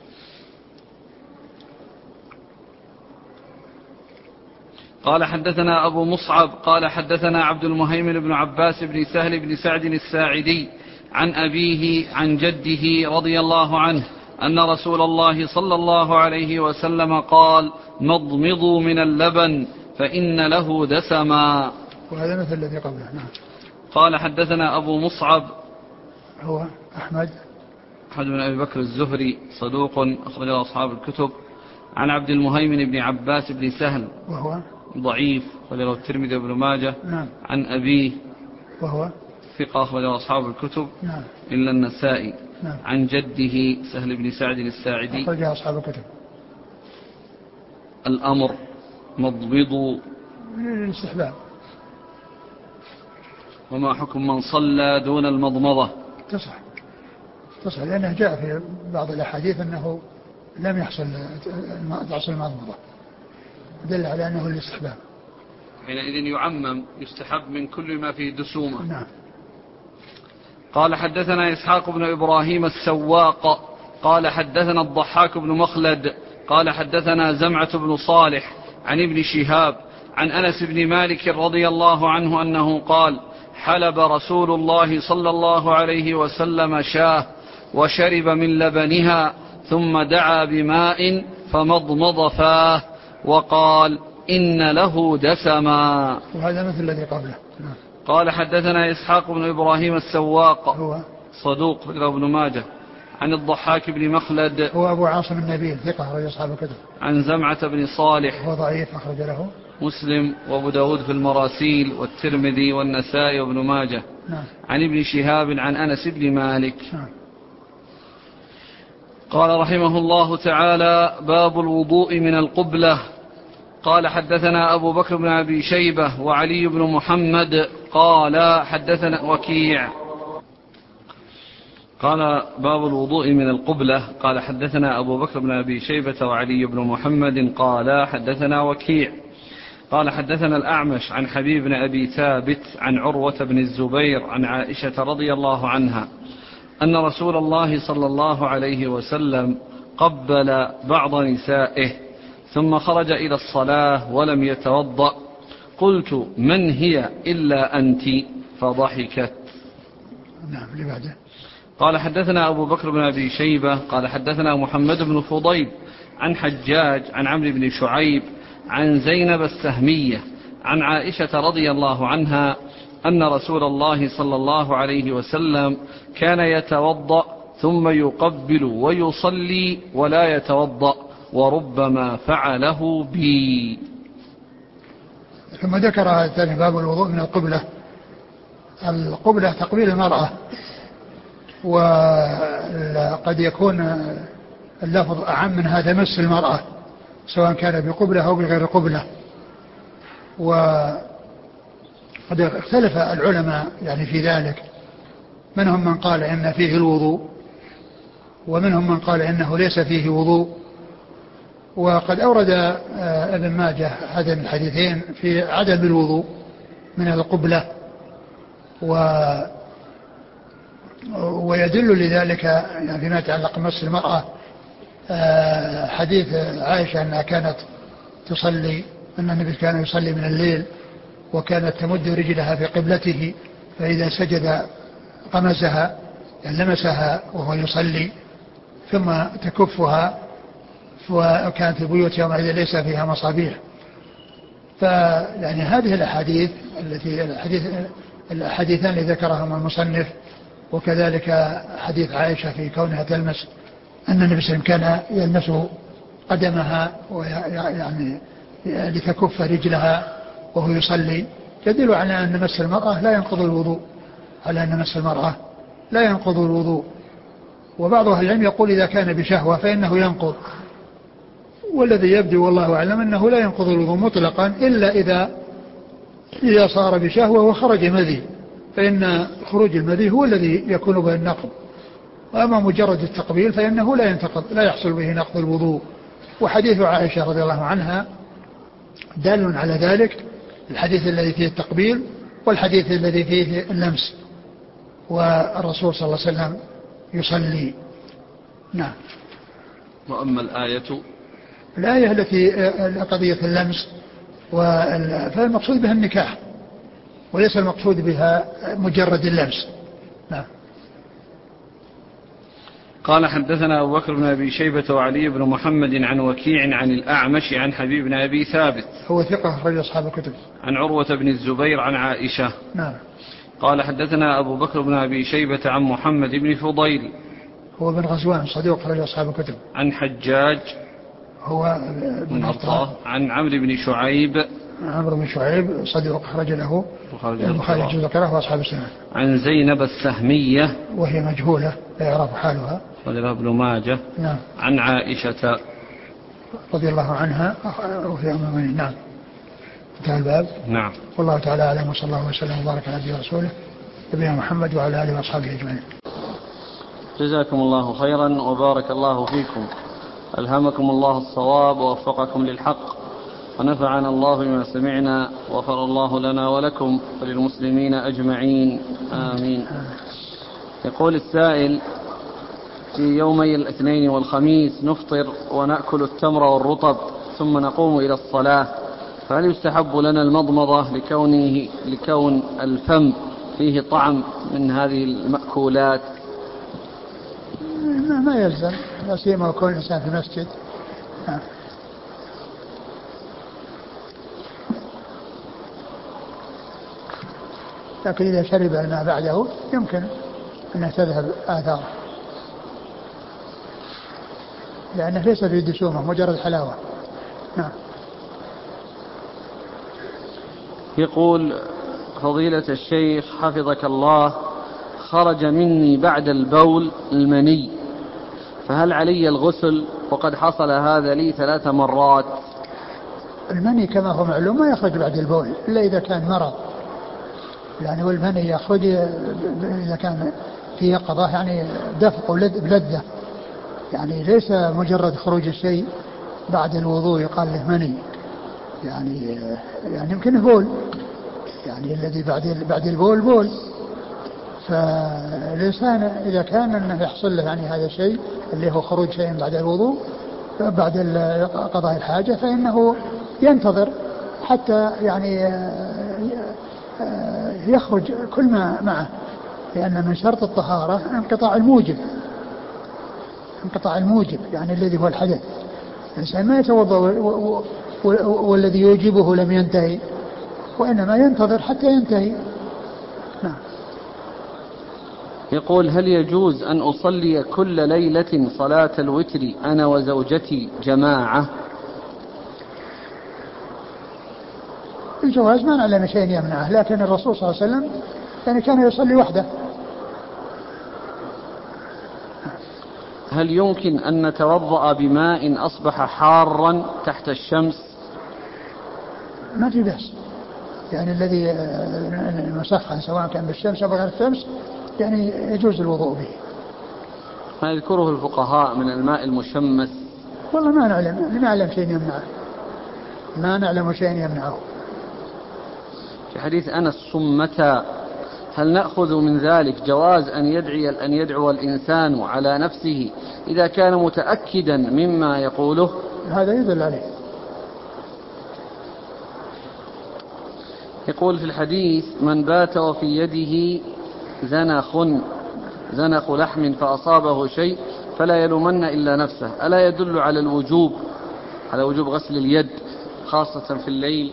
قال حدثنا أبو مصعب قال حدثنا عبد المهيمن بن عباس بن سهل بن سعد الساعدي عن أبيه عن جده رضي الله عنه أن رسول الله صلى الله عليه وسلم قال: مضمضوا من اللبن فإن له دسما. وهذا مثل الذي قبله. نعم. قال حدثنا أبو مصعب هو أحمد أحمد بن أبي بكر الزهري صدوق أخرج له أصحاب الكتب. عن عبد المهيمن بن عباس بن سهل وهو ضعيف أخرج له الترمذي وابن ماجه. نعم. عن أبيه وهو ثقة أخرج له أصحاب الكتب. نعم. إلا النسائي. نعم. عن جده سهل بن سعد الساعدي أخرجها أصحاب الكتب. الأمر مضبض الاستحباب. وما حكم من صلى دون المضمضة؟ تصح تصح لأنه جاء في بعض الأحاديث أنه لم يحصل تحصل المضمضة، دل على أنه الاستحباب. حينئذ يعمم، يستحب من كل ما فيه دسومة. نعم. قال حدثنا إسحاق بن إبراهيم السواق قال حدثنا الضحاك بن مخلد قال حدثنا زمعة بن صالح عن ابن شهاب عن أنس بن مالك رضي الله عنه أنه قال حلب رسول الله صلى الله عليه وسلم شاه وشرب من لبنها ثم دعا بماء فمضمض فاه وقال إن له دسما. وهذا مثل الذي قبله. نعم. قال حدثنا إسحاق بن إبراهيم السواق هو صدوق إلى ابن ماجه عن الضحاك بن مخلد هو أبو عاصم النبيل ثقة أخرج أصحاب الكتب. عن زمعة بن صالح هو ضعيف أخرج له مسلم وابو داود في المراسيل والترمذي والنسائي وابن ماجه. نعم. عن ابن شهاب عن أنس بن مالك. نعم. قال رحمه الله تعالى باب الوضوء من القبلة. قال حدثنا أبو بكر بن أبي شيبة وعلي بن محمد قال حدثنا وكيع. قال باب الوضوء من القبلة. قال حدثنا أبو بكر بن أبي شيبة وعلي بن محمد قال حدثنا وكيع قال حدثنا الأعمش عن حبيب بن أبي ثابت عن عروة بن الزبير عن عائشة رضي الله عنها أن رسول الله صلى الله عليه وسلم قبل بعض نسائه ثم خرج إلى الصلاة ولم يتوضأ. قلت من هي إلا أنت؟ فضحكت. نعم. لبعده. قال حدثنا أبو بكر بن أبي شيبة قال حدثنا محمد بن فضيل عن حجاج عن عمرو بن شعيب عن زينب السهمية عن عائشة رضي الله عنها أن رسول الله صلى الله عليه وسلم كان يتوضأ ثم يقبل ويصلي ولا يتوضأ وربما فعله بي. ثم ذكر هذا باب الوضوء من القبلة. القبلة تقبيل المرأة، وقد يكون اللفظ أعم من هذا مس المرأة سواء كان بقبلة أو بغير قبلة. وقد اختلف العلماء يعني في ذلك، منهم من قال إن فيه الوضوء ومنهم من قال إنه ليس فيه وضوء. وقد أورد ابن ماجه هذين الحديثين في عدم الوضوء من القبلة، و ويدل لذلك يعني فيما يتعلق بمس المرأة حديث عائشة أنها كانت تصلي، أن النبي كان يصلي من الليل وكانت تمد رجلها في قبلته فإذا سجد قمزها يعني لمسها وهو يصلي ثم تكفها، وكانت البيوت يومئذ ليس فيها مصابيح. فيعني هذه الأحاديث التي الحديث الحديثان اللي ذكرهما المصنف، وكذلك حديث عائشة في كونها تلمس أن النبي صلى الله عليه وسلم كان يلمس قدمها ويعني لتكف رجلها وهو يصلي، يدل على أن مس المرأة لا ينقض الوضوء، على أن مس المرأة لا ينقض الوضوء. وبعض أهل العلم يقول إذا كان بشهوة فإنه ينقض، والذي يبدو والله أعلم أنه لا ينقض الوضوء مطلقا إلا إذا إذا صار بشهوة وخرج مذي، فإن خروج المذي هو الذي يكون به النقض. وأما مجرد التقبيل فإنه لا ينتقض لا يحصل به نقض الوضوء. وحديث عائشة رضي الله عنها دال على ذلك، الحديث الذي فيه التقبيل والحديث الذي فيه اللمس، والرسول صلى الله عليه وسلم يصلي. نعم. وأما الآية الآية التي قضية اللمس فالمقصود بها النكاح وليس المقصود بها مجرد اللمس. نعم. قال حدثنا أبو بكر بن أبي شيبة وعلي بن محمد عن وكيع عن الأعمش عن حبيب بن أبي ثابت هو ثقة أخرج أصحاب الكتب عن عروة بن الزبير عن عائشة. نعم. قال حدثنا أبو بكر بن أبي شيبة عن محمد بن فضيل هو بن غزوان صدوق أخرج أصحاب الكتب عن حجاج هو بن عن عمرو بن شعيب عمرو بن شعيب صدوق أخرج له البخاري جزء القراءة وأصحاب السنة. عن زينب السهمية وهي مجهولة لا يعرف حالها. رضي الله ابن ماجه. نعم. عن عائشة رضي الله عنها وفي أمامين. نعم. انتهى الباب. نعم. والله تعالى أعلم وصلى الله وسلم وبارك على نبينا ورسوله نبينا محمد وعلى آله وأصحابه أجمعين. جزاكم الله خيرا وبارك الله فيكم. ألهمكم الله الصواب ووفقكم للحق ونفعنا الله بما سمعنا وغفر الله لنا ولكم وللمسلمين أجمعين آمين. يقول السائل: في يومي الاثنين والخميس نفطر ونأكل التمر والرطب ثم نقوم إلى الصلاة، فهل يستحب لنا المضمضة لكونه لكون الفم فيه طعم من هذه المأكولات؟ ما يلزم، لا سيما وكون الإنسان في المسجد. لكن إذا شرب الماء بعده يمكن أن تذهب آثاره، لأنه ليس في دسومة مجرد حلاوة. نعم. يقول: فضيلة الشيخ حفظك الله، خرج مني بعد البول المني، فهل علي الغسل؟ وقد حصل هذا لي ثلاث مرات. المني كما هو معلوم ما يخرج بعد البول إلا إذا كان مرض، يعني والمني يخرج إذا كان في يقظة، يعني دفق بلدة، يعني ليس مجرد خروج الشيء بعد الوضوء يقال له مني، يعني يعني يمكن بول، يعني الذي بعد بعد البول بول. فالإنسان إذا كان أنه يحصل له يعني هذا الشيء اللي هو خروج شيء بعد الوضوء بعد قضاء الحاجة، فإنه ينتظر حتى يعني يخرج كل ما معه، لأن من شرط الطهارة انقطاع الموجب، انقطاع الموجب يعني الذي هو الحدث. الإنسان ما يتوضأ والذي يوجبه لم ينتهي، وإنما ينتظر حتى ينتهي. نعم. يقول: هل يجوز أن أصلي كل ليلة صلاة الوتر أنا وزوجتي جماعة؟ الجواز ما نعلم شيء يمنعه، لكن الرسول صلى الله عليه وسلم يعني كان يصلي وحده. هل يمكن أن نتوضأ بماء أصبح حارا تحت الشمس؟ ما في بأس، يعني الذي مسخن سواء كان بالشمس أو بغير الشمس يعني يجوز الوضوء به. ما يذكره الفقهاء من الماء المشمس؟ والله ما نعلم، ما نعلم شيء يمنعه، ما نعلم شيء يمنعه. في حديث أنس صمتا، هل نأخذ من ذلك جواز أن يدعي أن يدعو الإنسان على نفسه إذا كان متأكدا مما يقوله؟ هذا يدل عليه. يقول في الحديث: من بات وفي يده زنخ زنخ لحم فأصابه شيء فلا يلومن إلا نفسه، ألا يدل على الوجوب على وجوب غسل اليد خاصة في الليل؟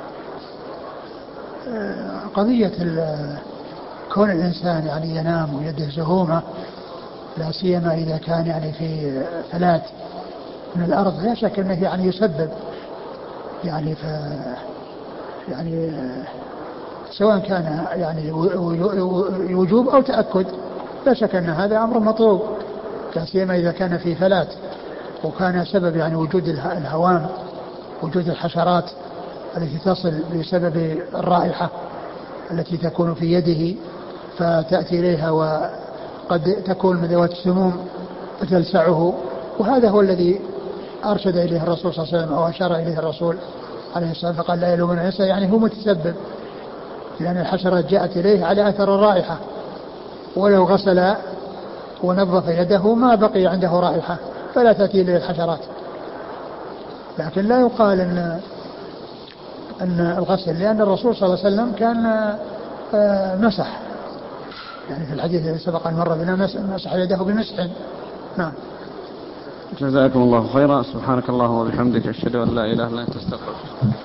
قضية كون الإنسان يعني ينام ويده زهومة، لا سيما إذا كان يعني في فلات من الأرض، لا شك أنه يعني يسبب يعني ف يعني سواء كان يعني وجوب أو تأكد، لا شك أن هذا أمر مطلوب، لا سيما إذا كان في فلات وكان سبب يعني وجود الهوام، وجود الحشرات التي تصل بسبب الرائحة التي تكون في يده فتأتي إليها وقد تكون من ذوات السموم وتلسعه، وهذا هو الذي أرشد إليه الرسول صلى الله عليه وسلم أو أشار إليه الرسول عليه الصلاة والسلام، فقال لا يلومن الإنسان، يعني هو متسبب، لأن الحشرات جاءت إليه على أثر الرائحة، ولو غسل ونظف يده ما بقي عنده رائحة فلا تأتي إليه الحشرات. لكن لا يقال أن أن الغسل، لأن الرسول صلى الله عليه وسلم كان مسح، يعني في الحديث الذي سبق أن مر بنا مسح يده بمسح. نعم. جزاكم الله خيرا. سبحانك اللهم وبحمدك، أشهد أن لا إله إلا أنت، أستغفرك.